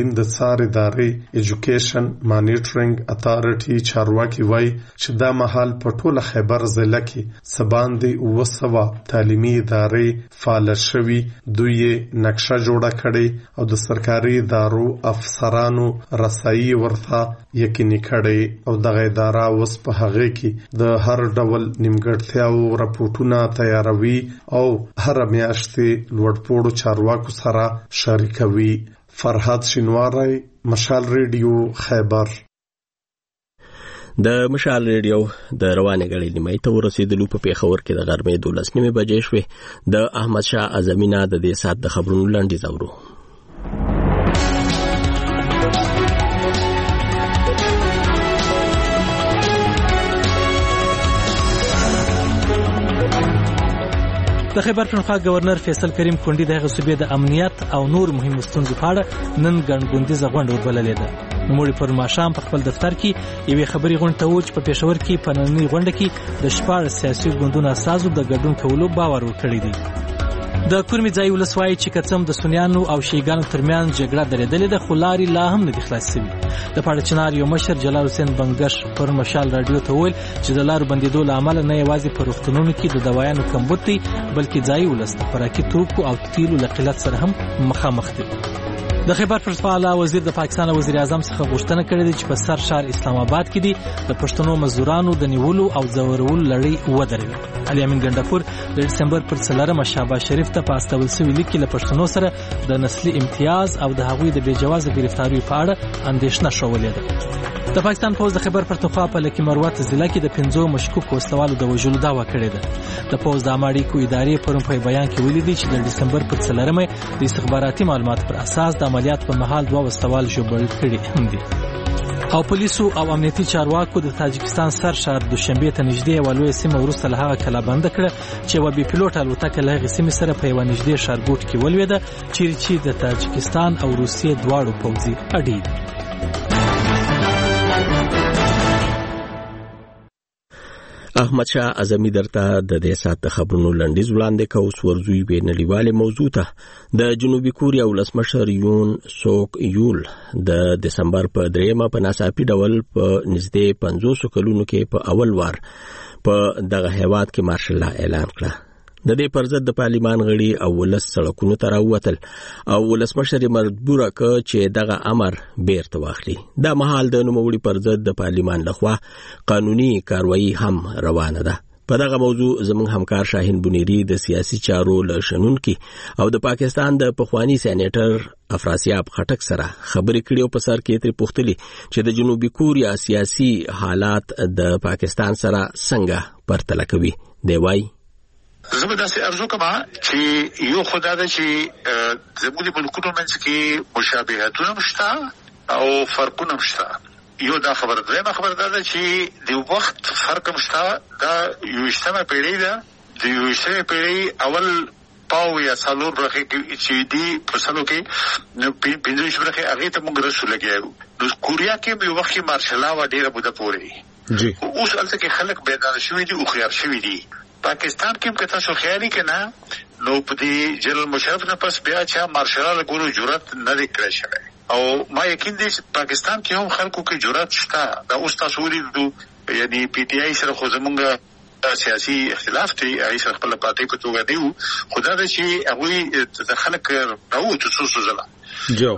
د څار ادارې ایجوکیشن مانیټرینګ اتارټي چارواکي وایي چې دا مهال په ټوله خیبر ضلع کې سباندې وسوه تعلیمي ادارې فعال شوي. دوی نقشه جوړه کړې او د سرکاري ادارو افسرانو رسایي ورته یقیني کړې او دغه اداره اوس په هغه کې د هر ډول نیمګړتیاو راپورټونه تیاروي او هر میاشتې لوړپوړو چارواکو سره شریکوي. فرحات شینواری، مشال ریډیو، خیبر. د مشال ریډیو د روانه غړي نیمه ته ورسېدلو په پیښور کې د غرمې دولس نیمه بجې شوې. د احمد شاه اعظمي نه د دې سات د خبرونو لاندې زورو. د خیبر پښتونخوا گورنر فیصل کریم کونډي د هغه صوبې د امنیت او نور مهم ستونزو په اړه نن ګڼګوندیزه غونډه وبللې ده. نوموړي پر ماښام په خپل دفتر کې یوې خبري غونډه ته وچ په پېښور کې په نننۍ غونډه کې د شپږ سیاسي ګوندونو اساسو د ګډون کولو باور ورکړی دی. د کورمي ځای ولسوالۍ چې کڅم د سنیانو او شیګانو ترمنځ جګړه درېدلې ده، خو لارې لا هم نه دي خلاص شوي. د پاړه چنار یو مشر جلال حسین بنګش پر مشال رادیو ته ویل چې د لارو بندیدو له امله نه یوازې په روغتونونو کې د دوايانو کمبود دی، بلکې ځای ولس د خوراکي توکو او تیلو له قلت سره هم مخامخ دي. د خیبر پښتونخوا وزیر د پاکستان وزیر اعظم څخه غوښتنه کړې ده چې په سر شهر اسلام آباد کې دي د پښتنو مزدورانو د نیولو او ځورولو لړۍ ودروي. علي امین ګندپور د دسمبر پر څلورمه شهباز شریف ته په استول سوي لیک کې له پښتنو سره د نسلي امتیاز او د هغوی د بې جوازه گرفتاریو په اړه اندېښنه شولې ده. د پاکستان پوځ د خیبر پښتونخوا په لکي مروت ضلع کې د پنځو مشکوک وسلوالو د وژلو دعوه کړې ده. د پوځ د اماړیکو ادارې پرون په بیان کې ویلي دي چې د دسمبر پر څلورمه د استخباراتي معلومات پر اساس د عملیات په مهال دوه وسلوال ژوبل کړي هم دي. او پولیسو او امنیتي چارواکو د تاجکستان سر شهر دوشنبه ته نږدې یوه لویه سیمه وروسته له هغه کلابند کړه چې یوه بې پیلوټه الوتکه له هغې سیمې سره په یوه نږدې ښارګوټ کې ولوېده چیرې چې د تاجکستان او روسیې دواړو پوځي اډې دي. احمد شاه اعظمي درته د دې سات د خبرونو لنډیز وړاندې کوو. اوس ورځو به نړیواله موضوع ته د جنوبي کوریا ولسمشر یون سوک یول د دسمبر په دریمه په ناڅاپي ډول په نږدې پنځوس کلونو کې په اول وار په دغه هیواد کې مارشل لا اعلان کړه. د دې پر ضد د پارلیمان غړي او ولس سړکونو ته راووتل او ولسمشر مجبور کړ چې دغه امر بیرته واخلي. دا مهال د نوموړي پر ضد د پارلیمان لخوا قانوني کاروایی هم روانه ده. په دغه موضوع زموږ همکار شاهین بنيري د سیاسي چارو له شنونکي او د پاکستان د پخوانی سېنیټر افراسیاب خټک سره خبرې کړې او په سر کې ترې پوښتلې چې د جنوبي کوریا سیاسي حالات د پاکستان سره څنګه پرتله کوي. دی وايي زه به داسې ارزو کوم چې یو خدای دا چې زموږ د ملکونو منځ کې مشابهتونه شته او فرقونه شته. یو دا خبره ده خبره ده چې د وخت فرق شته. دا یوشتمه پیړۍ ده. د یوشتمه پیړۍ اول پاو یا څلور برخې چې دی په سلو کې نو پنځه برخې هغه ته موږ رسول لګیو. نو کوریا کې په وخت کې مارشل لا و ډیره بده پوري جی اوس الته کې خلک بیدار شوي دي او خيار شوي دي. پاکستان کې هم کته سو خیالي کنه نو په دې جنرال مشرف نه پس بیا چې مارشل لا ګورو جرأت نه لري شوی او ما یقین دي چې پاکستان کې هم خلکو کې جرأت شته. دا اوس تاسو ولرئ یعنی پی ټی آی سره خو زمونږ سیاسي اختلاف دی، ای سره خپل پاتې کو توګه دیو خدای دې چې هغه د خلک راو تاسو زله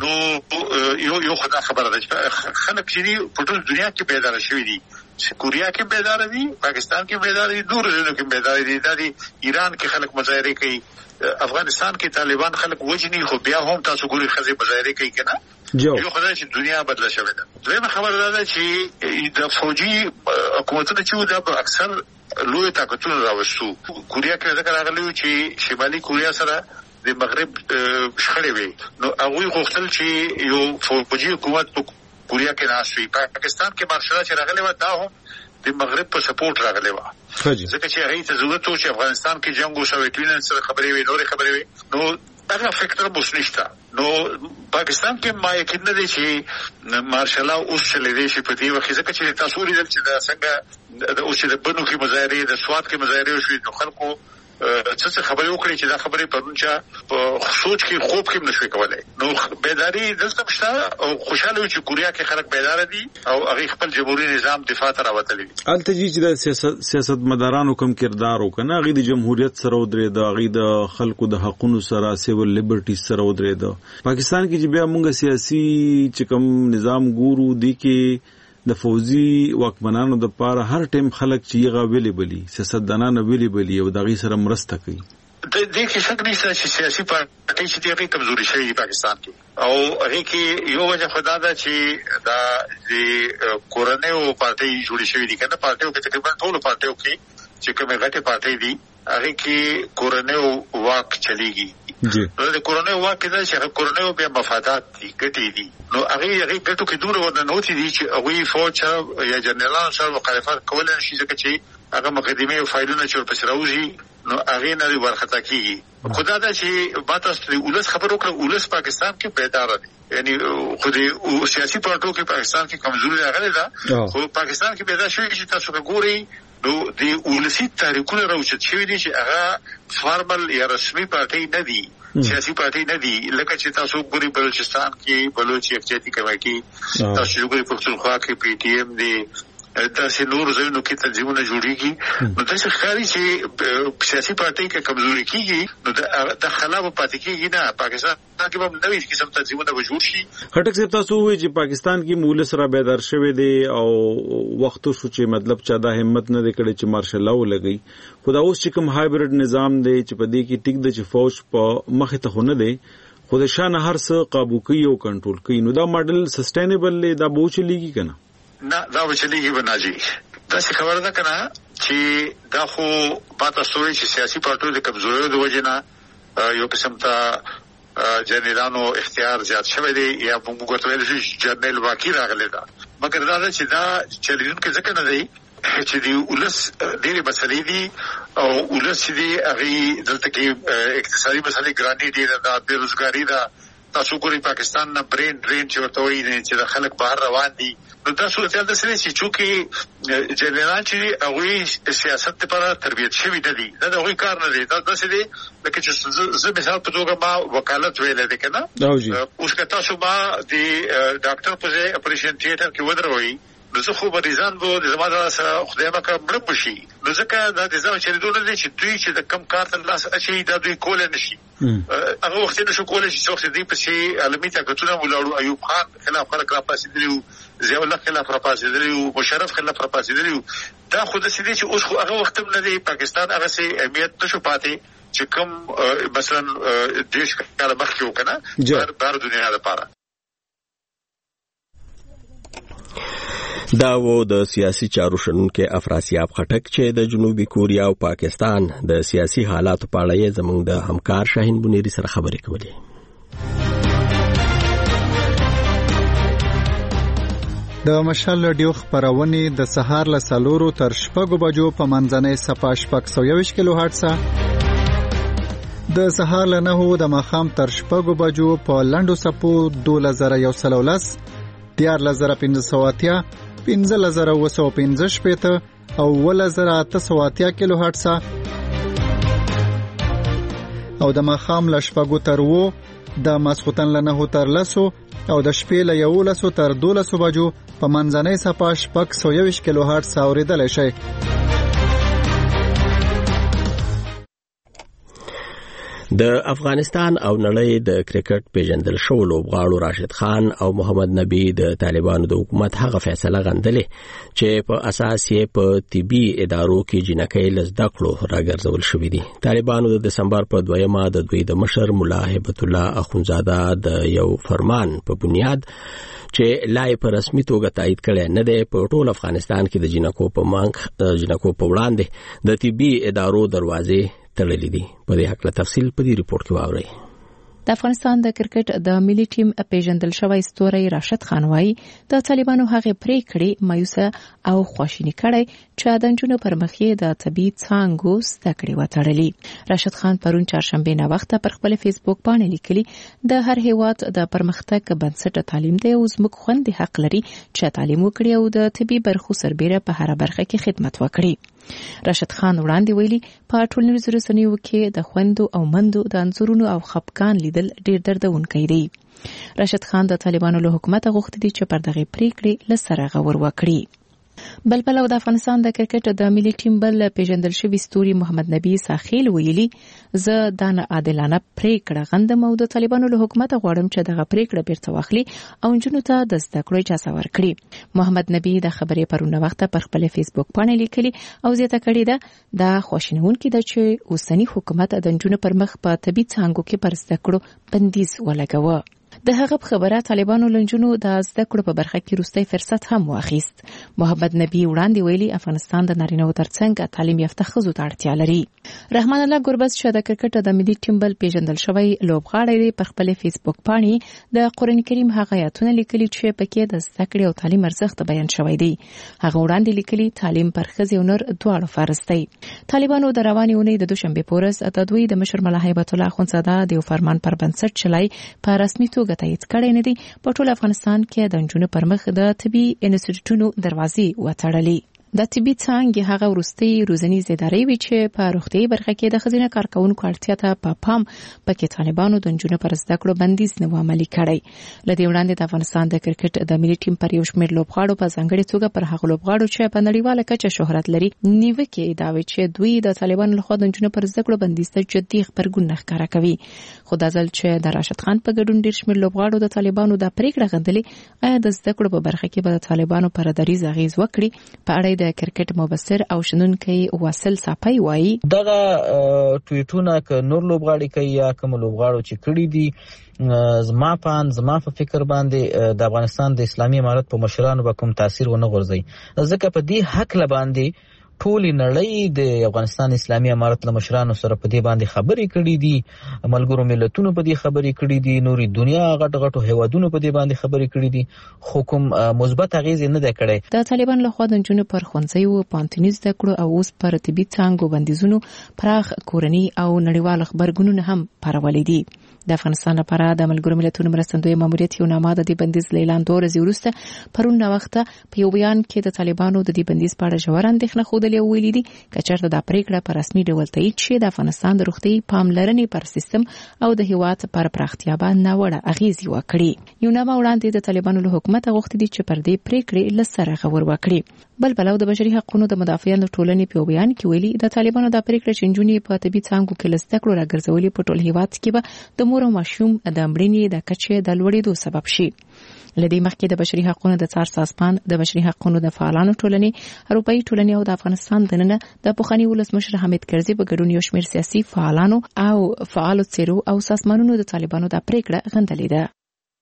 نو یو یو خدای خبره ده چې خلک چې په ټول دنیا کې بیدار شوي دي. کوریا کې بیدار دي، پاکستان کې بیدار دي، نور ځایونو کې بیدار دي. دا دي ایران کې خلک مظاهره کوي، افغانستان کې طالبان خلک وجني، خو بیا هم تاسو ګوري خزي مظاهره کوي کنه. یو خدای چې دنیا بدله شوې ده. دویمه خبره ده چې د فوجي حکومتونو چې دا اکثر لوی طاقتونه راوستو. کوریا کې ذکر راغلی چې شمالي کوریا سره د مغرب شخړې وي، نو هغه غوښتل چې یو فوجي حکومت په کوریا کې راشي. پاکستان کې مارشل چې راغلی و دا هم د مغرب په سپورټ راغلی و، ځکه چې هغه ته ضرورت و چې افغانستان کې جنگ او سوویت یونین سره خبرې وي، نورې خبرې وي. نو هغه فکر مو نشته. نو پاکستان کې ما یقین نه دی چې مارشل اوس چلې دی چې په دې وخت ځکه چې تاسو لري چې دا څنګه د اوس د بنو کې مظاهره د سواد کې مظاهره شوې، نو خلکو څه خبرې وکړي چې دا خبرې پرونچا په سوچ کې خوب کې نشوي کولای. نو بیداری دلته مشته او خوشاله چې کوریا کې خلک بیدار دي او هغه خپل جمهوریت نظام دفاع ته راوتلي. التجی چې د سیاست سیاستمدارانو کوم کردار وکنه هغه د جمهوریت سره ودرې د هغه د خلکو د حقوقو سره سیول لیبرټی سره ودرې د پاکستان کې چې بیا موږ سیاسي چې کوم نظام ګورو دی کې د فوزي واکمنانو د پاره هر ټیم خلک چې یغه ویلیبلی سیاستدانان ویلیبلی او دغه سره مرسته کوي. د دې کې شک نشته چې سیاسي پارټي چې دغه کمزوري شوی دی پاکستان کې او هغه کې یو وجه خدا ده چې دا د کورنیو پارټي جوړې شوې دي کنه پارټیو کې تقریبا ټول پارټیو کې چې کومه غټه پارټي دي هغه کې کورنیو واک چلیږي. نو د کورنیو واک کې چې کورنیو به مفادات دي ګټې دي نو هغه هغه ګټو کې دور ونه نوتی دي چې هغه فوج یا جنرالان سره مخالفت کول نشي ځکه چې هغه مقدمه او فایلونه چې په سراوږي نو هغه نه ورخطا کیږي. خدا دا چې باتاسته ولس خبرو کړ ولس پاکستان کې بیدار دي یعنی خو دې سیاسي پارټو کې پاکستان کې کمزوري راغلي ده خو پاکستان کې بیدار شوی چې تاسو وګورئ نو د ولسی تاریخونه راوچت شوی دي چې هغه فارمل یا رسمي پارټي نه دي سیاسي پارټي نه دي لکه چې تاسو ګوري بلوچستان کې بلوچ یکجهتي کمیټي تاسو ګوري پښتونخوا کې پی ټی ایم دی داسې نور ځایونو کې تنظیمونه جوړیږي نو داسې ښکاري چې سیاسي پارټي کې کمزوري کیږي نو د خلاف پاتې کیږي نه پاکستان کې به نوې قسم تنظیمونه جوړ شي. خټک صاحب تاسو وایي چې پاکستان کې مول سره بیدار شوی دی او وخت شو چې مطلب چا دا همت نه دی کړی چې مارشل لاو لګي خو دا اوس چې کوم هایبرډ نظام دی چې په دې کې ټیک د چې فوج په مخه ته خونه دی خو د شان هر څه قابو کوي او کنټرول کوي نو دا ماډل سسټینبل دی دا به چلیږي کنه نه دا وچلیږي بناجي دا څه خبره ده کنه چې دا خو پاته سوري چې سیاسي پارټو د کمزوري د وجنه یو قسم ته جنرالانو اختیار زیات شوی دی یا موږ ورته ویل شي جنرال واکي راغلی دا مګر دا چې دا چلیدون کې ځکه نه دی چې دی ولس ډېرې مسلې دي او ولس دی هغه دلته کې اقتصادي مسلې ګرانې دي دا بیروزګاری ده تاسو ګورئ پاکستان نه برین ډرین چې ورته وایي چې د خلک بهر روان دي نو تاسو ته د سړي چې چونکې جنرال چې هغه سیاست لپاره تربیت شوی نه دي دا د هغه کار نه دی دا داسې دی لکه چې زه مثال په توګه ما وکالت ویل دی کنه اوس که تاسو ما د ډاکټر په ځای اپریشن تھیټر کې ودروي نو زه خو مریضان به د زما د سره خدای مکه مړ بشي نو ځکه دا د ځم چې دوی نه دي چې دوی چې د کم کار تر لاس اچي دا دوی کول نه شي هغه وخت نه شو کولای چې څوک دې په شي عالمي طاقتونه ولاړو ایوب خان خلاف خلک را پاسېدلی ضیاء الله خلاف را پاسېدلی مشرف خلاف را پاسېدلی دا خو د سړي چې اوس خو هغه وخت نه دی پاکستان هغه سي اهمیت نشو پاتې چې کوم مثلا دیش کله مخکې وکنه بار دنیا لپاره دا و د سیاسي چارو شنونکو افراسیاب خټک چې د جنوبي کوریا او پاکستان د سیاسي حالاتو په اړه یې زموږ د همکار شاهین بنيري سره خبرې کولې. د مشال رادیو خبرونه د سهار له سالورو تر شپږو بجو په منځنۍ صفه شپږ سوه یوویشت کیلو هرتز د سهار له نهو د ماښام تر شپږو بجو په لنډو صفو دوه زره یو سل ولس دیار لزره پنځه سوه اتیا پنځه لزره اوه سوه پنځه شپېته او اوه لزره اته سوه اتیا کیلو هرتز او د ماښام له شپږو تر اووه د ماسخوتن له نهو تر لسو او د شپې له یولسو تر دولسو بجو په منځنۍ صفه شپږ سوه یوویشت کیلو هرتز اورېدلی شئ. د افغانستان او نړۍ د کرکټ پیژندل شو لوبغاړو راشد خان او محمد نبی د طالبانو د حکومت هغه فیصله غندلې چې په اساس یې په طبي ادارو کې جنکۍ لزدکړو راګرځول شوې دي. طالبانو د دسمبر په دویمه د دوی د مشر مولا هیبت الله اخونزاده د یو فرمان په بنیاد چې لای په رسمي توګه تایید کړي نه دی په ټول افغانستان کې د جنکو په مانګ جنکو په وړاندې د طبي ادارو دروازې تړلې دي. په دې حق له تفصیل په دې ریپورت کې واورئ. د افغانستان د کرکټ د ملي ټیم پیژندل شوی ستوری راشد خان وايي د طالبانو هغه پریکړې مایوسه او خواشینی کړي چې د جنونو پر مخې د طبي څانګو ستکړې وټړلې. راشد خان پرون چهارشنبه نه وخت پر خپل فیسبوک باندې لیکلي د هر هیواد د پرمختګ بنسټ تعلیم دی او زموږ خوند حق لري چې تعلیم وکړي او د طبي برخو سربېره په هر برخه کې خدمت وکړي. راشد خان وړاندې ویلي په ټولنیزو رسنیو کې د خويندو او مندو د انځورونو او خپګان لیدل ډیر دردونکي دي. راشد خان د طالبانو له حکومت غوښتي دي چې پر دغه پریکړې لسره غور وکړي. بل بل د افغانستان د کرکټ د ملي ټیم بل پیژندل شوی ستوري محمد نبی ساخیل ویلي زه د عادلانه پریکړه غندم او د طالبانو له حکومت غواړم چې دغه پریکړه بیرته واخلي او جنونو ته د زده کړو اجازه ورکړي. محمد نبی د خبرې پرونه وخت پر خپل فیسبوک باندې لیکلي او زیاته کړې ده د خوشنونکو د چې اوسنی حکومت د جنونو پر مخ په طبي څانګو کې پر زده کړو بندیز ولګاوه. د هغه خبره طالبانو لنجونو د زده کړو په برخه کې روستي فرصت هم واخیست. محمد نبی وړاندې ویلي افغانستان د نارینه‌و ترڅنګ تعلیم یافته ښځو ته اړتیا لري. رحمان الله ګربز چې د کرکټ د ملي ټیم بل پیژندل شوی لوبغاړی په خپل فیسبوک باندې د قرآن کریم هغه آیاتونه لیکلي چې پکې د زده کړې او تعلیم ارزښت بیان شوی دی. هغه وړاندې لیکلي تعلیم پر ښځې او نر دواړو فرض دی. طالبانو د روانې اونۍ د دوشنبه پورز د دوی د مشر ملا هیبت الله اخوندزاده د فرمان پر بنسټ چلای په رسمي توګه تایید کړی نه دی. په ټول افغانستان کې د نجونو پر مخ د طبي انسټیټیوټونو دروازې وتړلې. د طبي څانګې هغه وروستي روزنیز ادارې وی چې په روغتي برخه کې د خزینه کارکونکو اړتیا ته په پام پکې طالبانو د نجونو پر زده کړو بندیز نه عملي کړی. لدې وړاندې د افغانستان د کرکټ د ملي ټیم پر یو شمېر لوبغاړو په ځانګړي توګه پر هغه لوبغاړو چې په نړیواله کچه شهرت لري نیوکې داوي چې دوی د طالبانو لخوا د نجونو پر زده کړو بندیز ته جدي خبرګون ښکاره کوي. خو د ځل چې د راشد خان په ګډون ډیر شمېر لوبغاړو د طالبانو د پریکړه غندلې آیا د زده کړو په برخه کې به د طالبانو پر دریز اغیز وکړي په اړه د کرکټ مبصر او شنونکي واصل صاپي وایي دغه ټویټونه ک نور لوبغاړي کوي یا کوم لوبغاړو چې کړی دي زما پان زما په فکر باندې د افغانستان د اسلامي امارت په مشرانو به کوم تاثیر ونه غورځي ځکه په دې حق لباندې ټول نړۍ د افغانستان اسلامي امارت له مشرانو سره په دې باندې خبرې کړې دي ملګرو ملتونو په دې خبرې کړې دي نوري دنیا غټ غټو هیوادونو په دې باندې خبرې کړې دي خو کوم مثبت اغیز نه ده کړې. د طالبان له خوا د جنونو پر خونځي او پانتونیز د کړو او اوس پر طبي څانګو بندیزونو پراخ کورنی او نړیوال خبرګونونه هم پرولې دي. د افغانستان لپاره د ملګرو ملتونو مرستندوی ماموریت یو نامه د دې بندیز اعلان دوه ورځې وروسته پرون وخت په یو بیان کې د طالبانو د دې بندیز په اړه ژور اندېښنه خوده ویلي دي چې چېرته د پریکړه په رسمي ډول تایید شي د افغانستان د روغتي پاملرنې پر سیستم او د هیواد پر پراختیا باندې ناوړه اغیز وکړي. یو نامه وړاندې د طالبانو له حکومت غوښتي دي چې پر دې پریکړې لسره غور وکړي. بل بلو د بشري حقوقو د مدافعانو ټولنې په بیان کې ویلي د طالبانو د پریکړې چې نجونې په طبي څانګو کې لسته کړو راګرځولې په ټول هیواد کې به د مور او ماشوم د مړینې د کچې د لوړېدو سبب شي. لدې مخکې د بشري حقوقو د څار سازمان د بشري حقوقو د فعالانو ټولنې اروپאי ټولنې او د افغانستان دننه د پخوانی ولسمشر حامد کرزي په ګډون یو شمېر سیاسي فعالانو او فعالو څیرو او سازمانونو د طالبانو د پریکړه غندلې ده.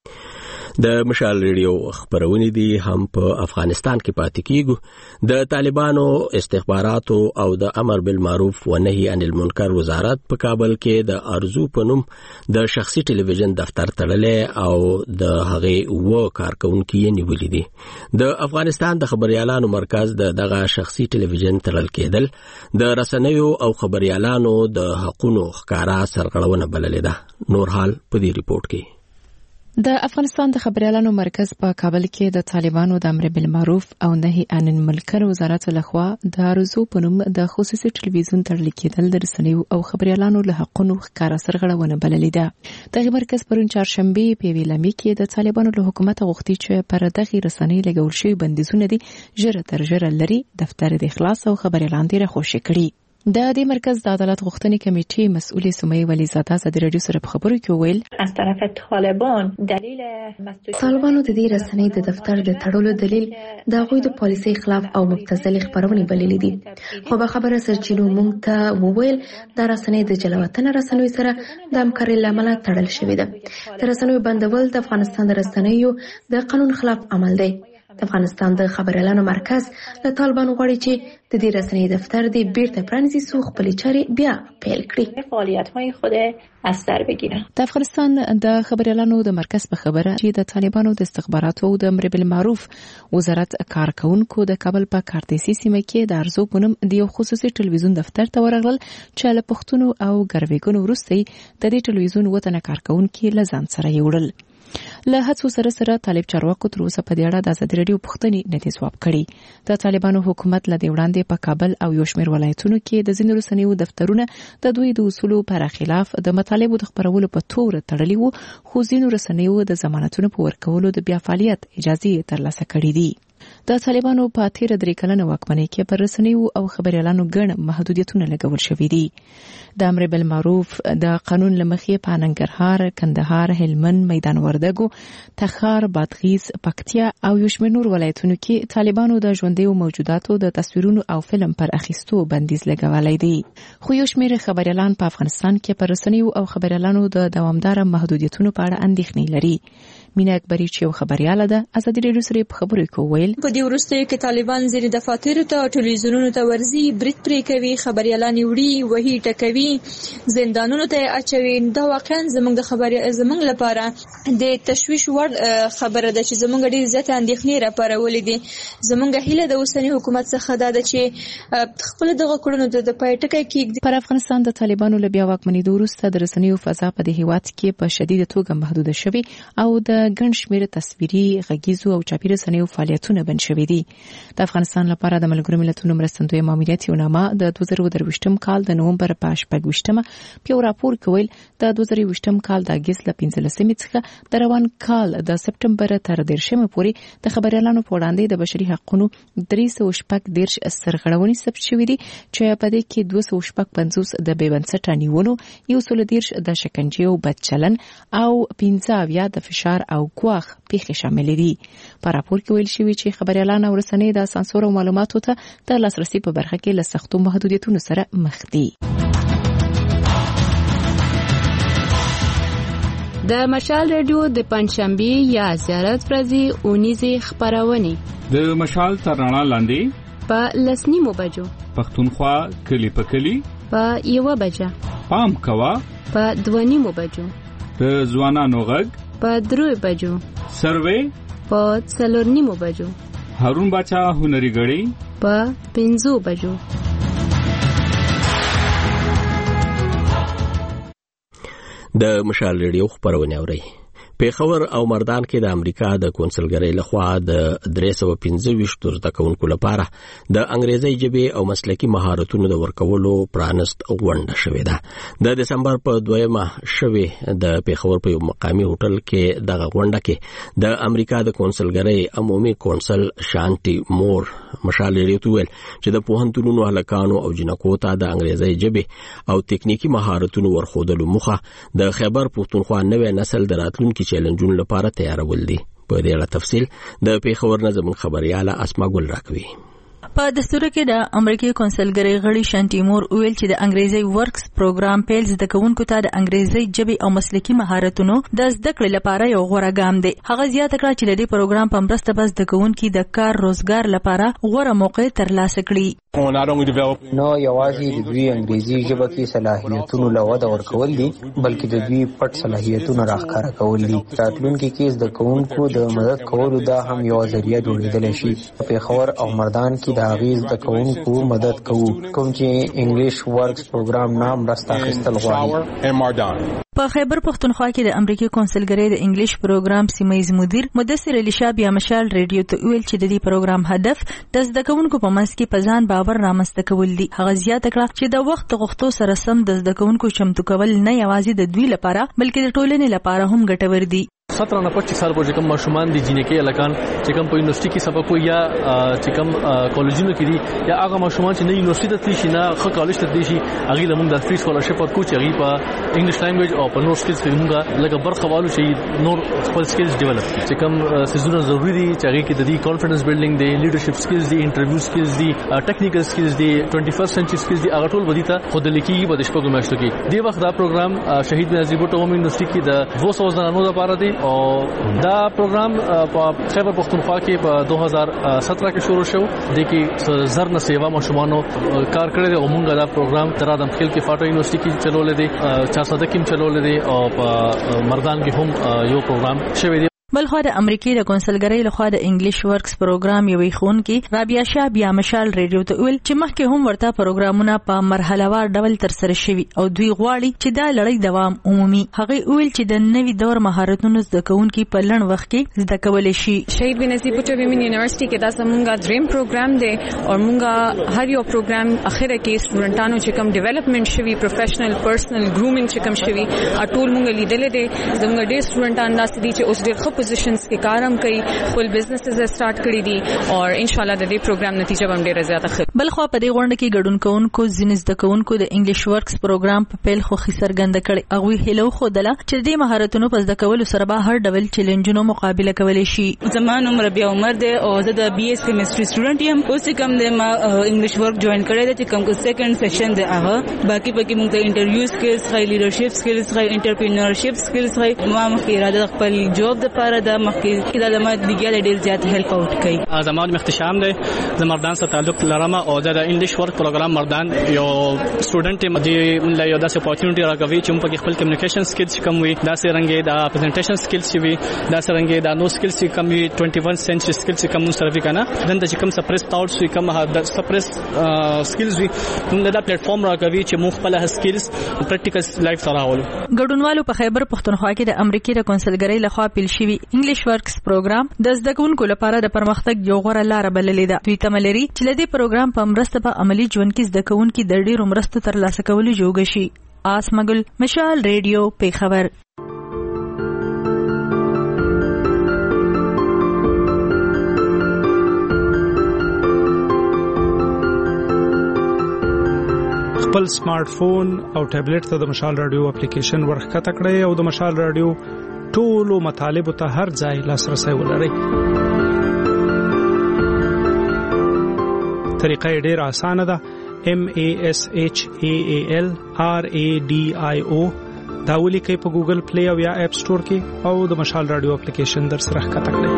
د مشال ریډیو خبرونه دي هم په افغانستان کې پاتې کیږي. د طالبانو استخباراتو او د امر بالمعروف و نهي عن المنکر وزارت په کابل کې د ارزو په نوم د شخصي ټلویزیون دفتر تړلې او د هغه و کارکونکو یې نیولې دي. د افغانستان د خبريالانو مرکز د دغه شخصي ټلویزیون تړل کېدل د رسنیو او خبريالانو د حقوقو ښکارا سرغړونه بللې ده. نور حال په دې ریپورت کې. د افغانستان د خبريالانو مرکز په کابل کې د طالبانو د امر بالمعروف او نهي عن المنکر وزارت لخوا د ارزو په نوم د خصوصي ټلویزیون تړل کېدل د رسنیو او خبريالانو له حقوقو ښکارا سرغړونه بللې ده. دغه مرکز پرون چهارشنبه په ویلامي کې د طالبانو له حکومت غوښتي چې پر دغه رسنۍ لګول شوی بندیزونه دي ژر تر ژره لري دفتر د اخلاص او خبريالان دی راخوشي کړي. د دې مرکز د عدالت غوښتنې کمیټې مسؤلې سمیه ولیزاده ازادي رادیو سره په خبرو کې ویل از طرف طالبان دلیل طالبانو د دې رسنۍ د دفتر د تړلو دلیل د غوی د پالیسۍ خلاف او مبتذل خبرونه بللې دي. خو به خبره سرچینو مونږ ته وویل د رسنۍ د جلوتن رسنوي سره د همکارۍ لامل تړل شوې ده. د رسنوي بندول د افغانستان د رسنیو د قانون خلاف عمل دی. د افغانستان د خبريالانو مرکز له طالبانو غواړي چې د دې رسنۍ دفتر د بیرته پرانیزي سو خپل چارې بیا پیل کړي فعالیت‌های خود از سر بگیرن. د افغانستان د خبريالانو د مرکز په خبره چې د طالبانو د استخباراتو او د امر بالمعروف وزارت کارکونکو د کابل په کارتېسي سیمه کې د ارزو پونم د یو خصوصي ټلویزیون دفتر ته ورغلل چې له پښتون او ګرویګونو وروسته د دې ټلویزیون وطن کارکونکو لزان سره یوړل. له هڅو سره سره طالب چارواکو تر اوسه په دې اړه د ازادي راډیو پوښتنې نه دي ځواب کړي. د طالبانو حکومت له دې وړاندې په کابل او یو شمېر ولایتونو کې د ځینو رسنیو دفترونه د دوی د اصولو پر خلاف د مطالبو د خپرولو په تور تړلي وو، خو ځینو رسنیو د ضمانتونو په ورکولو د بیا فعالیت اجازه ترلاسه کړې دي. د طالبانو په تیر درې کلنه واکمنۍ کې پر رسنیو او خبريالانو ګڼ محدودیتونه لګول شوي دي. د امر بالمعروف د قانون لمخې په ننګرهار، کندهار، هلمند، میدان وردګو، تخار، بادغیس، پکتیا او یو شمېر نور ولایتونو کې طالبانو د ژوندیو موجوداتو د تصویرونو او فلم پر اخیستو بندیز لګولی دی. خو یو شمېر خبريالان په افغانستان کې پر رسنیو او خبريالانو د دوامدار محدودیتونو په اړه اندېښنې لري. مینا اکبری چې یو خبرياله ده ازادي راډیو سره په خبرو کې ویل په دې وروستیو کې طالبان ځینې دفاترو ته ټلویزیونونو ته ورځي، برید پرې کوي، خبريالان وړي، وهي ټکوي، زندانونو ته اچوي. دا واقعا زموږ خبري زموږ لپاره د تشویش وړ خبره ده چې زموږ ډېر زیات اندېښنې راپارولې دي. زموږ هیله د اوسنی حکومت څخه ده چې خپل دغه کړنو د پای ټکی کېږدي. پر افغانستان د طالبانو له بیا واکمنېدو وروسته د رسنیو فضا په دې هیواد کې په شدیده توګه محدوده شوې او د ګڼ شمېر تصویري، غږیزو او چاپي رسنیو فعالیتونه بند شوي دي. د افغانستان لپاره د ملګرو ملتونو مرستندوی ماموریت یو نامه د دوه زره درویشتم کال د نومبر په شپږویشتمه په یو راپور کې ویل د دوه زره یوویشتم کال د اګست له پنځلسمې څخه د روان کال د سپټمبر تر دېرشمې پورې د خبريالانو په وړاندې د بشري حقوقو درې سوه شپږ دېرش سرغړونې ثبت شوې دي چې په دې کې دوه سوه شپږ پنځوس د بې بنسټه نیولو، یو سل دېرش د شکنجې او بدچلن او پنځه اویا د فشار او ګواښ پیښې شامل دي. په راپور کې ویل شوی چې خبريالان او رسنۍ د سانسور او معلوماتو ته د لاسرسي په برخه کې له سختو محدودیتونو سره مخ دي. د مشال رادیو د پنځشنبه یا زیارت ورځې اونیزه خبرونه د مشال تر رڼا لاندې په لسنیمو بجو پښتونخوا کلی په کلی په یو بجه پام کوا په دوانیمو بجو د ځوانانو غږ په درو بجو سروې په څلورنیمو بجو هارون باچا هنري غړي په پنځو بجو. د مشال ریډیو خبرونه اوري. پیښور او مردان کې د امریکا د کونسلګرۍ لخوا د درې سوه پنځه ویشت زده کوونکو لپاره د انګریزي ژبې او مسلکي مهارتونو د ورکولو پرانست غونډه شوې ده. د دسمبر په دویمه شوې د پیښور په یو مقامي هوټل کې د غونډه کې د امریکا د کونسلګرۍ عمومي کونسل شانټي مور مشال ریډیو ویل چې د پوهنتونونو هلکانو او جنکو ته د انګریزي ژبې او تکنیکی مهارتونو ورخودلو مخه د خیبر پښتونخوا نوې نسل د راتلونکي چیلنجونو لپاره تیارول دي. په دې اړه تفصیل د پیښور نه زموږ خبرياله اسما ګل راکوي. په دستور کې د امریکای کونسلګرۍ غړي شانټي مور ویل چې د انګریزي ورکس پروګرام پیل زده کوونکو ته د انګریزي ژبې او مسلکي مهارتونو د زده کړې لپاره یو غوره ګام دی. هغه زیاته کړه چې د دې پروګرام په مرسته به زده کوونکي د کار روزګار لپاره غوره موقع ترلاسه کړي. نو یوازې د دوی انګریزي ژبه کې صلاحیتونو له وده ورکول دي، بلکې د دوی پټ صلاحیتونه راښکاره کول دي. راتلونکي کې زده کوونکو د مدد کولو دا هم یو ذریعہ جوړېدلی شي. په پیښور او مردان کې د هغې زده کوونکو مدد کوو کوم چې انګلیش ورکس پروګرام نام مرسته اخیستل غواړي. په خیبر پښتونخوا کې د امریکای کونسلګرۍ د انګلیش پروګرام سیمایي مدیر مدثر علي شاه بیا مشال ریډیو ته ویل چې د دې پروګرام هدف د زده کوونکو په منځ کې په ځان باور رامنځته کول دي. هغه زیاته کړه چې د وخت غوښتو سره سم د زده کوونکو چمتو کول نه یوازې د دوی لپاره بلکې د ټولنې لپاره هم ګټور دي. सत्रह نه पच्चीस साल پورې کوم ماشومان دي جنکې الکان چې کوم په یونیورسيټي کې سبق کوي یا چې کوم کالجونو کې دي یا هغه ماشومان چې نه یونیورسيټي ته تللی شي نه خو کالج ته تللی شي هغه لمونږ د فری سکالرشپ ورکو چې هغه په انګلیش لانګویج او په نور سکلز کې موږ لکه برخه والو چې نور خپل سکلز ډیولپ کړي چې کوم سيزونه ضروری دي چې هغه کې د دې کانفیډنس بلډینګ دی لیډرشپ سکلز دي انټرویو سکلز دي ټیکنیکل سکلز دي اکیسویں سنچري سکلز دي هغه ټول ودی ته خود لیکي په د شپږو میاشتو کې دی وخت دا پروګرام شهید نظیر بوټو عمومي یونیورسيټي کې د دوه سوه زنانو لپاره دی او دا پروګرام په خیبر پښتونخوا کې په دو هزار سترہ کې شروع شو د کې زر نه سیوا مشمانو کار کړی دی او موږ دا پروګرام تر ادم خیل کې فاټو یونیورسيټي کې چلولې دی چار صدې کې چلولې دی او په مردان کې هم یو پروګرام شوی دی. بلخو د امریکای د کونسلګری لخوا د انګلیش ورکس پروګرام یوې خونکې رابعه شاه بیا مشال ریډیو ته ویل چې مخکې هم ورته پروګرامونه په مرحلهوار ډول ترسره شوي او دوی غواړي چې دا لړۍ دوام عمومي. هغه ویل چې د نوي دور مهارتونو زده کوونکي په لړ وخت کې زده کولی شي. شهید بنظیر بوټو ویمن یونیورسيټي کې دا زمونږ دریم پروګرام دی او مونږ هر یو پروګرام اخره کې سټوډنټانو چې کوم ډیولپمنٹ شوي پروفیشنل پرسنل ګرومینګ چې کوم شوي ټول مونږ لیدل دي. زمونږ ډېر سټوډنټان داسې دي چې اوس ډېر ښه پوزیشنز کې کارم کوي خپل بزنسز سٹارټ کړی دي او ان شاء الله د دې پروګرام نتیجه هم ډیره زیاته ښه. بلخو په دې غونډه کې ګډون کوونکو ځینې زده کوونکو د انګلیش ورکس پروګرام په پیل خوښي څرګنده کړې. هغوی هیله وښودله چې د مهارتونو په زده کولو سره به هر ډول چیلنجونو مقابله کولی شي. زما نوم ربیع عمر دی او زه د بي ایس کیمستري سټوډنټ یم. اوس کوم د ما انګلیش ورک جوائن کړی دی چې کوم کو سیکنډ سیکشن دی هغه باقي پکې موږ ته انټرویو سکلز خای لیډرشپ سکلز خای انټرپرینورشپ سکلز خای ما مخکې اراده خپل جوب د لپاره د مخکې کله د ما دیګه ډیر زیات هیلپ اوټ کوي. زموږ مختشام دی د مردان سره تعلق لرم او د انګلیش ورک پروګرام مردان یو سټوډنټ یم چې موږ له یو داسې اپورتونټی راغوي چې موږ په خپل کمیونیکیشن سکلز کم وي داسې رنګې د پریزنټیشن سکلز وي داسې رنګې د نو سکلز کم وي اکیس سنچري سکلز کم نو سره وی کنه دنه چې کم سپریس تھاټس وي کم د سپریس سکلز وي موږ دا پلیټ فارم راغوي چې موږ خپل سکلز پریکټیکل لایف سره راولو. ګډونوالو په خیبر پښتونخوا کې د امریکای د کونسلګری لخوا پیل شوی انګلیش ورکس پروګرام د زده کوونکو لپاره د پرمختګ یو غوره لار بللې ده. دوی تمه لري چې له دې پروګرام په مرسته په عملی ژوند کې زده کوونکي د ډیرو مرستو ترلاسه کولو جوګ شي. آسمګل مشال ریډیو پیښور. خپل سمارټ فون او ټابلیټ ته د مشال رادیو اپلیکیشن ورخکته کړئ او د مشال رادیو ټولو مطالبو ته هر ځای لاسرسي ولرئ. طریقه یې ډېره اسانه ده. M A S H A A L R A D I O دا ولیکئ په ګوګل پلی او یا اپ سٹور کې او د مشال رادیو اپلیکیشن در سره ښکته کړئ.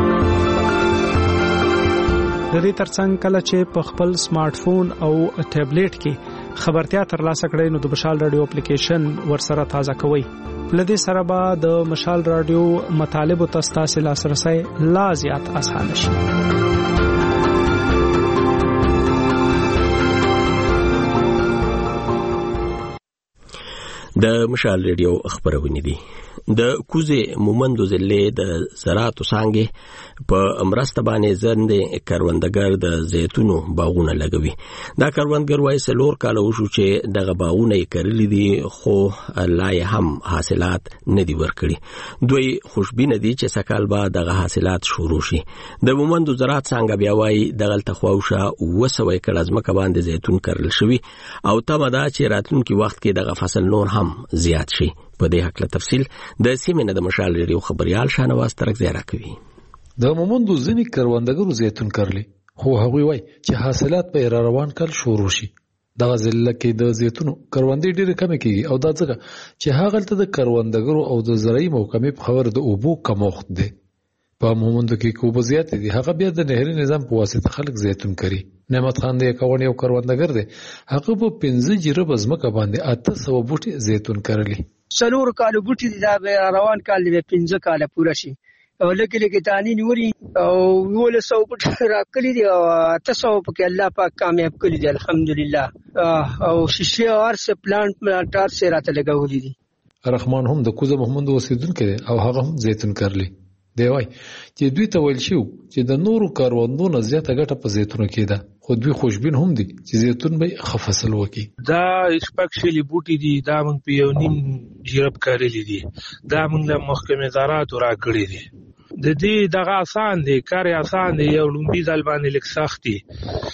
د دې ترڅنګ کله چې په خپل سمارټ فون او ټابلیټ کې خبرتیا ترلاسه کړئ نو د مشال رادیو اپلیکیشن ورسره تازه کوئ. لدې سره به د مشال رادیو مطالبو ته ستاسو لاسرسي لا زیات اسانه شي. د مشال ریډیو خبرونه دي. د کوزه مومندو ضلع د زراعت څنګه په امرسته باندې زند کروندګر د زیتونو باغونه لګوي. دا کروندګر وایي سلور کال وشو چې دغه باغونه یې کړلې دي خو لا یې هم حاصلات نه دي ورکړي. دوی خوشبینه دي چې سکهال به دغه حاصلات شروع شي. د مومندو زراعت څنګه بیا وایي دغه تخواوشه وسو ایکړه ځمکه باندې زیتون کړل شوی او تمه ده چې راتلونکي وخت کې دغه فصل نور هم زیات شي. په دې حق له تفصیل د سیمې د مشال ریډیو خبريال شانواز ترک زیرا کوي. د مومندو ځینې کروندګرو زیتون کرلی خو هغوی وای چې حاصلات به را روان کړل شروع شي. دغه ځله کې د زیتونو کروندې ډېر کم کیږي او دا ځکه چې هغه ته د کروندګرو او د زراعي محکمې په خبر د اوبو کمښت دی. په مومندو کې کوبه زیات دي هغه بیا د نهري نظام په واسطه خلک زیتون کوي. نعمت خان دی کاونی یو کروندګر دی هغه په پنځه جره بزمکه باندې اته سو بوټي زیتون کرلی. سلور کال بوټي دا روان کال دی پنځه کال پوره شي او لکه لکه دانی نوري او ول سو بوټي راکلي دي او اته سو په الله پاک کامیاب کړی دی الحمدلله. او شیشه ارسه پلانټ پلانټار سره راته لګولې دي. رحمان هم د کوزه محمد اوسیدونکو دی او هغه هم زیتون کرلی. دی وای چې دوی ته ویل شو چې د نورو کاروندونو زیاته ګټه په زیتونو کې ده خو دوی خوشبین هم دي چې زیتون به خفصل وکي. دا شپږ شلي بوټي دي دا موږ په یو نیم جیرب کارلې دي دا موږ له محکمې زراعت راکړي دي. د دې دغه آسان دی کار آسان دی یو لومبي ځل باندې لیک سخت دي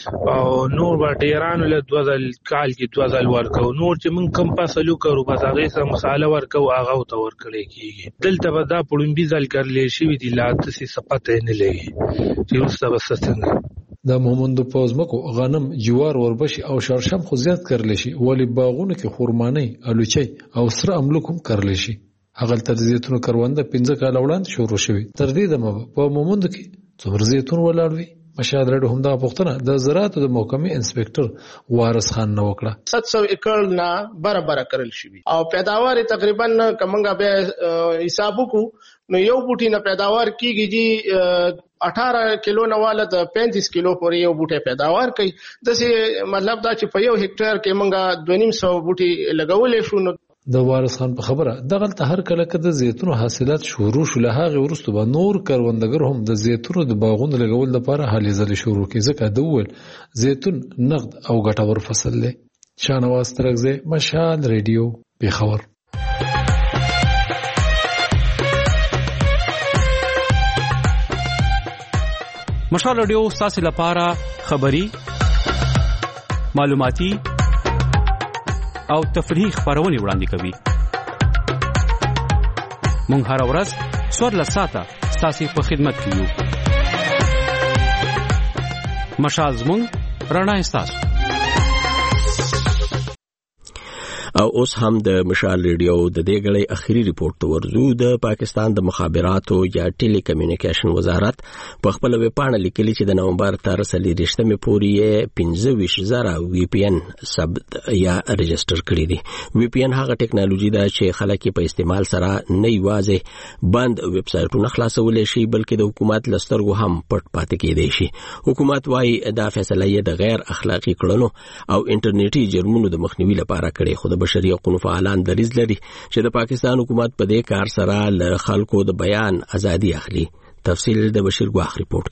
او نور به ډیرانو له دوه ځل کال کې دوه ځل ورکو نور چې موږ کم فصلو کړو بس هغه سره مصالحه ورکو هغه ته ورکړي کیږي. دلته به دا پړومبي ځل کړلې شي دي لا تاسو سپته نه لګي چې اوسه بس څنګه د مومندو پوزمکو غنم جوار وربشي او شړشم خو زیات کړل شي ولی باغونه کې خورماني الوچي او سره املوک هم کړل شي. هغه تر زیتونو کرونده پنځه کال وړاندې شروع شوی. تر دې دمه په مومندو کې څومره زیتون ولاړ وي مشال رډو هم دا پوښتنه د زراعت د محکمې انسپکټر وارث خان نو وکړه. सात सौ एकड़ نه برابر کړل شوی او پیداوار تقریبا کمنګا به حساب کو نو یو بوټي نه پیداوار کیږي جی अठारह किलो نه والا د पैंतीस kilo پورې یو بوټي پیداوار کوي. دسه مطلب دا چې په یو هکټر کې مونږه دوه نیم سو بوټي لګولې شو. نو د وارث خان په خبره دغه ته هر کله کده زیتونو حاصلات شروع شو له هغه ورستو به نور کروندګر هم د زیتونو د باغونو لګول لپاره هلې ځلې شروع کړي ځکه د ول زیتون نقد او ګټور فصل دی. شانواز ترغزه مشال ریډیو پیښور. مشال رادیو ستاسو لپاره خبری معلوماتي او تفریحي خبرونه وړاندې کوي. مونږ هر ورځ څوارلس ساعته ستاسو په خدمت کې یو. مشال زموږ رڼا ستاسو. او اوس هم د مشال ریډیو د دې غړي اخیری ریپورت ته ورزو. د پاکستان د مخابراتو یا ټیلی کمیونیکیشن وزارت په خپل ویب پاڼه لیکلي چې د نومبر تر څلورویشتمې پورې پنځه ویشت زره وی پی ان ثبت یا رجستر کړي دي. وی پی ان هغه ټیکنالوژي ده چې خلک په استعمال سره نه یوازې بند ویب سایټونه خلاصول شي بلکې د حکومت لسترګو هم پټ پاتې کېدای شي. حکومت وايي دا فیصله یې د غیر اخلاقی کړنو او انټرنیټي جرمونو د مخنیوي لپاره کړې. خو د بشري حقوقو فعالان دریځ لري چې د پاکستان حکومت په دې کار سره له خلکو د بیان ازادي اخلي. تفصیل د بشیر ګواخ ریپورت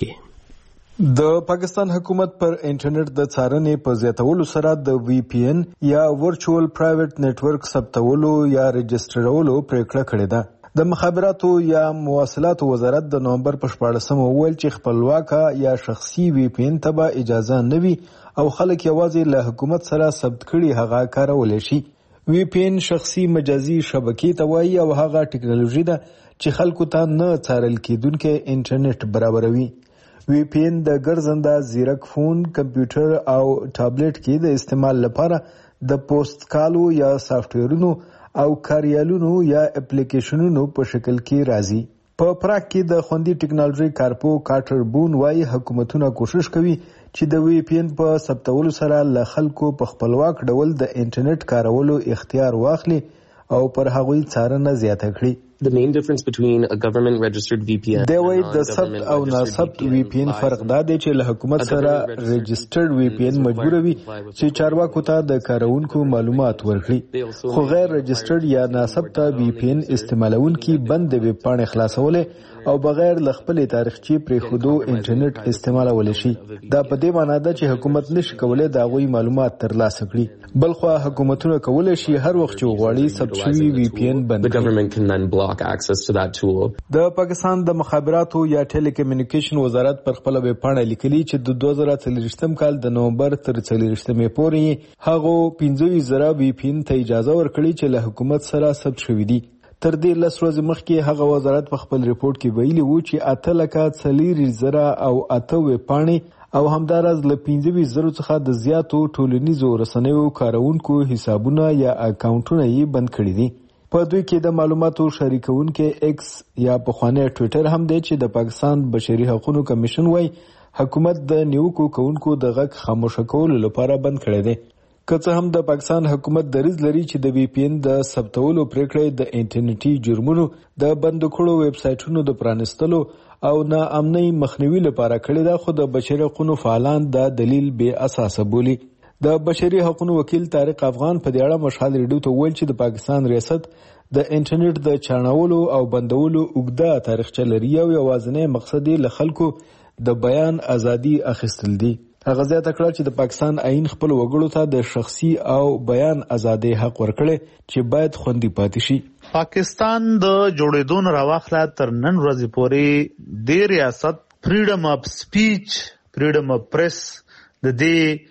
کې. د پاکستان حکومت پر انټرنیټ د څارنې په زیاتولو سره د وی پی ان یا ورچوال پرایویټ نتورک ثبتولو یا رجسټرولو پریکړه کړې ده. د مخابراتو یا مواصلاتو وزارت د نومبر په شپاړسمه وویل چې خپلواکه یا شخصي وی پی ان ته به اجازه نه وي او خلک یوازې له حکومت سره ثبت کړي هغه کارول شي. وی پی ان شخصي مجازي شبکې ته وایي او هغه ټیکنالوژي ده چې خلکو ته نه څارل کېدونکي انټرنیټ برابروي. وی پی ان د ګرځنده زیرک فون، کمپیوټر او ټابلیټ کې د استعمال لپاره د پوسټ کالو یا سافټویرونو او کاریالونو یا اپلیکیشنونو په شکل کې راځي. په پراک کې د خوندي ټیکنالوژي کارپو کارټر بون وايي حکومتونه کوشش کوي چې د وی پی ان په ثبتولو سره له خلکو په خپلواک ډول د انټرنیټ کارولو اختیار واخلي او پر هغوی څارنه زیاته کړي. The main difference between a government registered V P N دی وایي د ثبت او ناثبت وی پی ان فرق دا دی چې له حکومت سره رجسټرډ وی پی ان مجبوروي چې چارواکو ته د کارونکو معلومات ورکړي خو غیر رجسټرډ یا ناثبت وی پی ان استعمالونکي بند د ویب پاڼې خلاصولې او بغیر ل خپل تاریخچې پرې خودو انټرنیټ استعمالول شي. دا په دې معنی ده چې حکومت نشي کولای دا غوي معلومات ترلاسه کړي بلخو حکومتونه کولای شي هر وخت چې وغواړي ثبت شوی وی پی ان بند کړي. access to that tool. د پاکستان د مخابراتو یا ټیلی کمیونیکیشن وزارت پر خپل ویب پاڼه لیکلي چې د دوه زره څلورویشتم کال د نومبر تر څلورویشتمې پورې هغه پنځه ویشت زره وی پی ان ته اجازه ورکړي چې له حکومت سره ثبت شوي دي. تر دې لس ورځې مخکې هغه وزارت په خپل ریپورت کې ویلي وو چې اته لکه څلوېښت زره او اته ویب پاڼې او همداراز له پنځه ویشت زرو څخه د زیاتو ټولنیزو رسنیو کارونکو حسابونه یا اکاونټونه یې بند کړي دي. په دوی کې د معلوماتو شریکونکي ایکس یا پخوانی ټویټر هم دی چې د پاکستان بشري حقوقو کمیشن وايي حکومت د نیوکو کوونکو د غږ خاموش کولو لپاره بند کړی دی. که څه هم د پاکستان حکومت دریځ لري چې د وی پی ان د ثبتولو پریکړې د انټرنیټي جرمونو د بند کړو ویب سایټونو د پرانستلو او نا امنۍ مخنیوي لپاره کړی دا، خو د بشري حقوقو فعالان دا دلیل بې اساسه بولي. د بشري حقوقو وکیل طارق افغان په دې اړه مشال ریډیو ته ویل چې د پاکستان ریاست د انټرنیټ د چاناولو او بندولو اوږده تاریخچه لري او یوازینی مقصد یې له خلکو د بیان ازادي اخیستل دي. هغه زیاته کړه چې د پاکستان آئین خپل وګړو ته د شخصي او بیان ازادي حق ورکړي چې باید خوندي پاتې شي. پاکستان د جوړېدو نه راواخله تر نن ورځې پورې د ریاست فریډم اف سپیچ، فریډم اف پریس د دې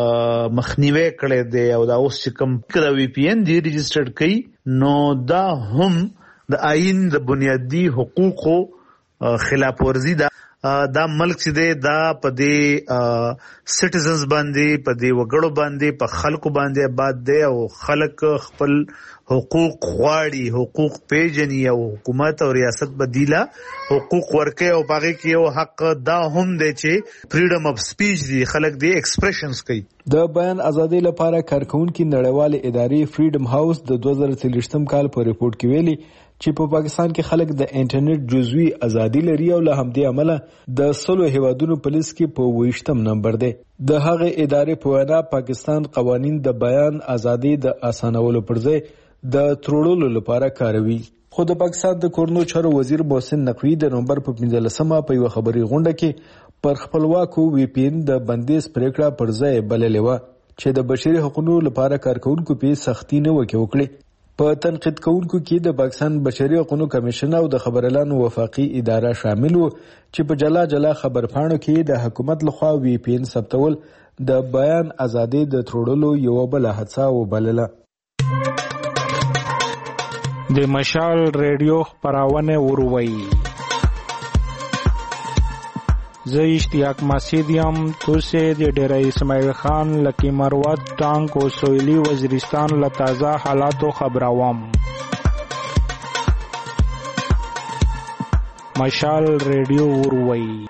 مخنیوي کړي دی او دا اوس چې کوم کله وی پی ان دی رجسټرډ کړي نو دا هم د آئین د بنیادی حقوقو خلاف ورزي ده دا ملک چې دی دا په دې سټیزنز باندې په دې وګړو باندې په خلکو باندې آباد دی او خلک خپل حقوق غواړي حقوق پیژني او حکومت او ریاست بدیله حقوق ورکه او باغې کې یو حق دا هم دی چې فریډم اف سپیچ دی خلک دی ایکسپریشنز کوي. د بیان ازادي لپاره کارکونکو نړیوال ادارې فریډم هاوس د دوه زره څلوېښتم کال په ریپورت کې ویلي چې په پاکستان کې خلک د انټرنیټ جزوی ازادي لري او له همدې امله د سلو هیوادونو په لیست کې په ویشتم نمبر دی. د هغه ادارې په وینا پاکستان قوانین د بیان ازادي د اسانولو پر ځای د تروړلو لپاره کاروي. خو د پاکستان د کورنو چارو وزیر محسن نقوی د نومبر په پنځلسمه په یو خبري غونډه کې پر خپلواکو وی پی ان د بندیز پریکړه پر ځای بللې و چې د بشري حقوقو لپاره کارکونکو په سختي نه وکړي. په تنقید کوونکو کې د پاکستان بشري حقوقو کمیشن او د خبريالانو وفاقي اداره شامل وو چې په جلا جلا خبرپاڼو کې د حکومت لخوا وی پی ان ثبتول د بیان ازادي د تروړلو یو بل هڅه وبلله. د مشال ریډیو خبرونه وروي زه اشتیاق مسیدیم توسه د ډیره اسماعیل خان لکی مروت ټانک او سویلی وزیرستان له تازه حالاتو خبروم. مشال ریډیو وروي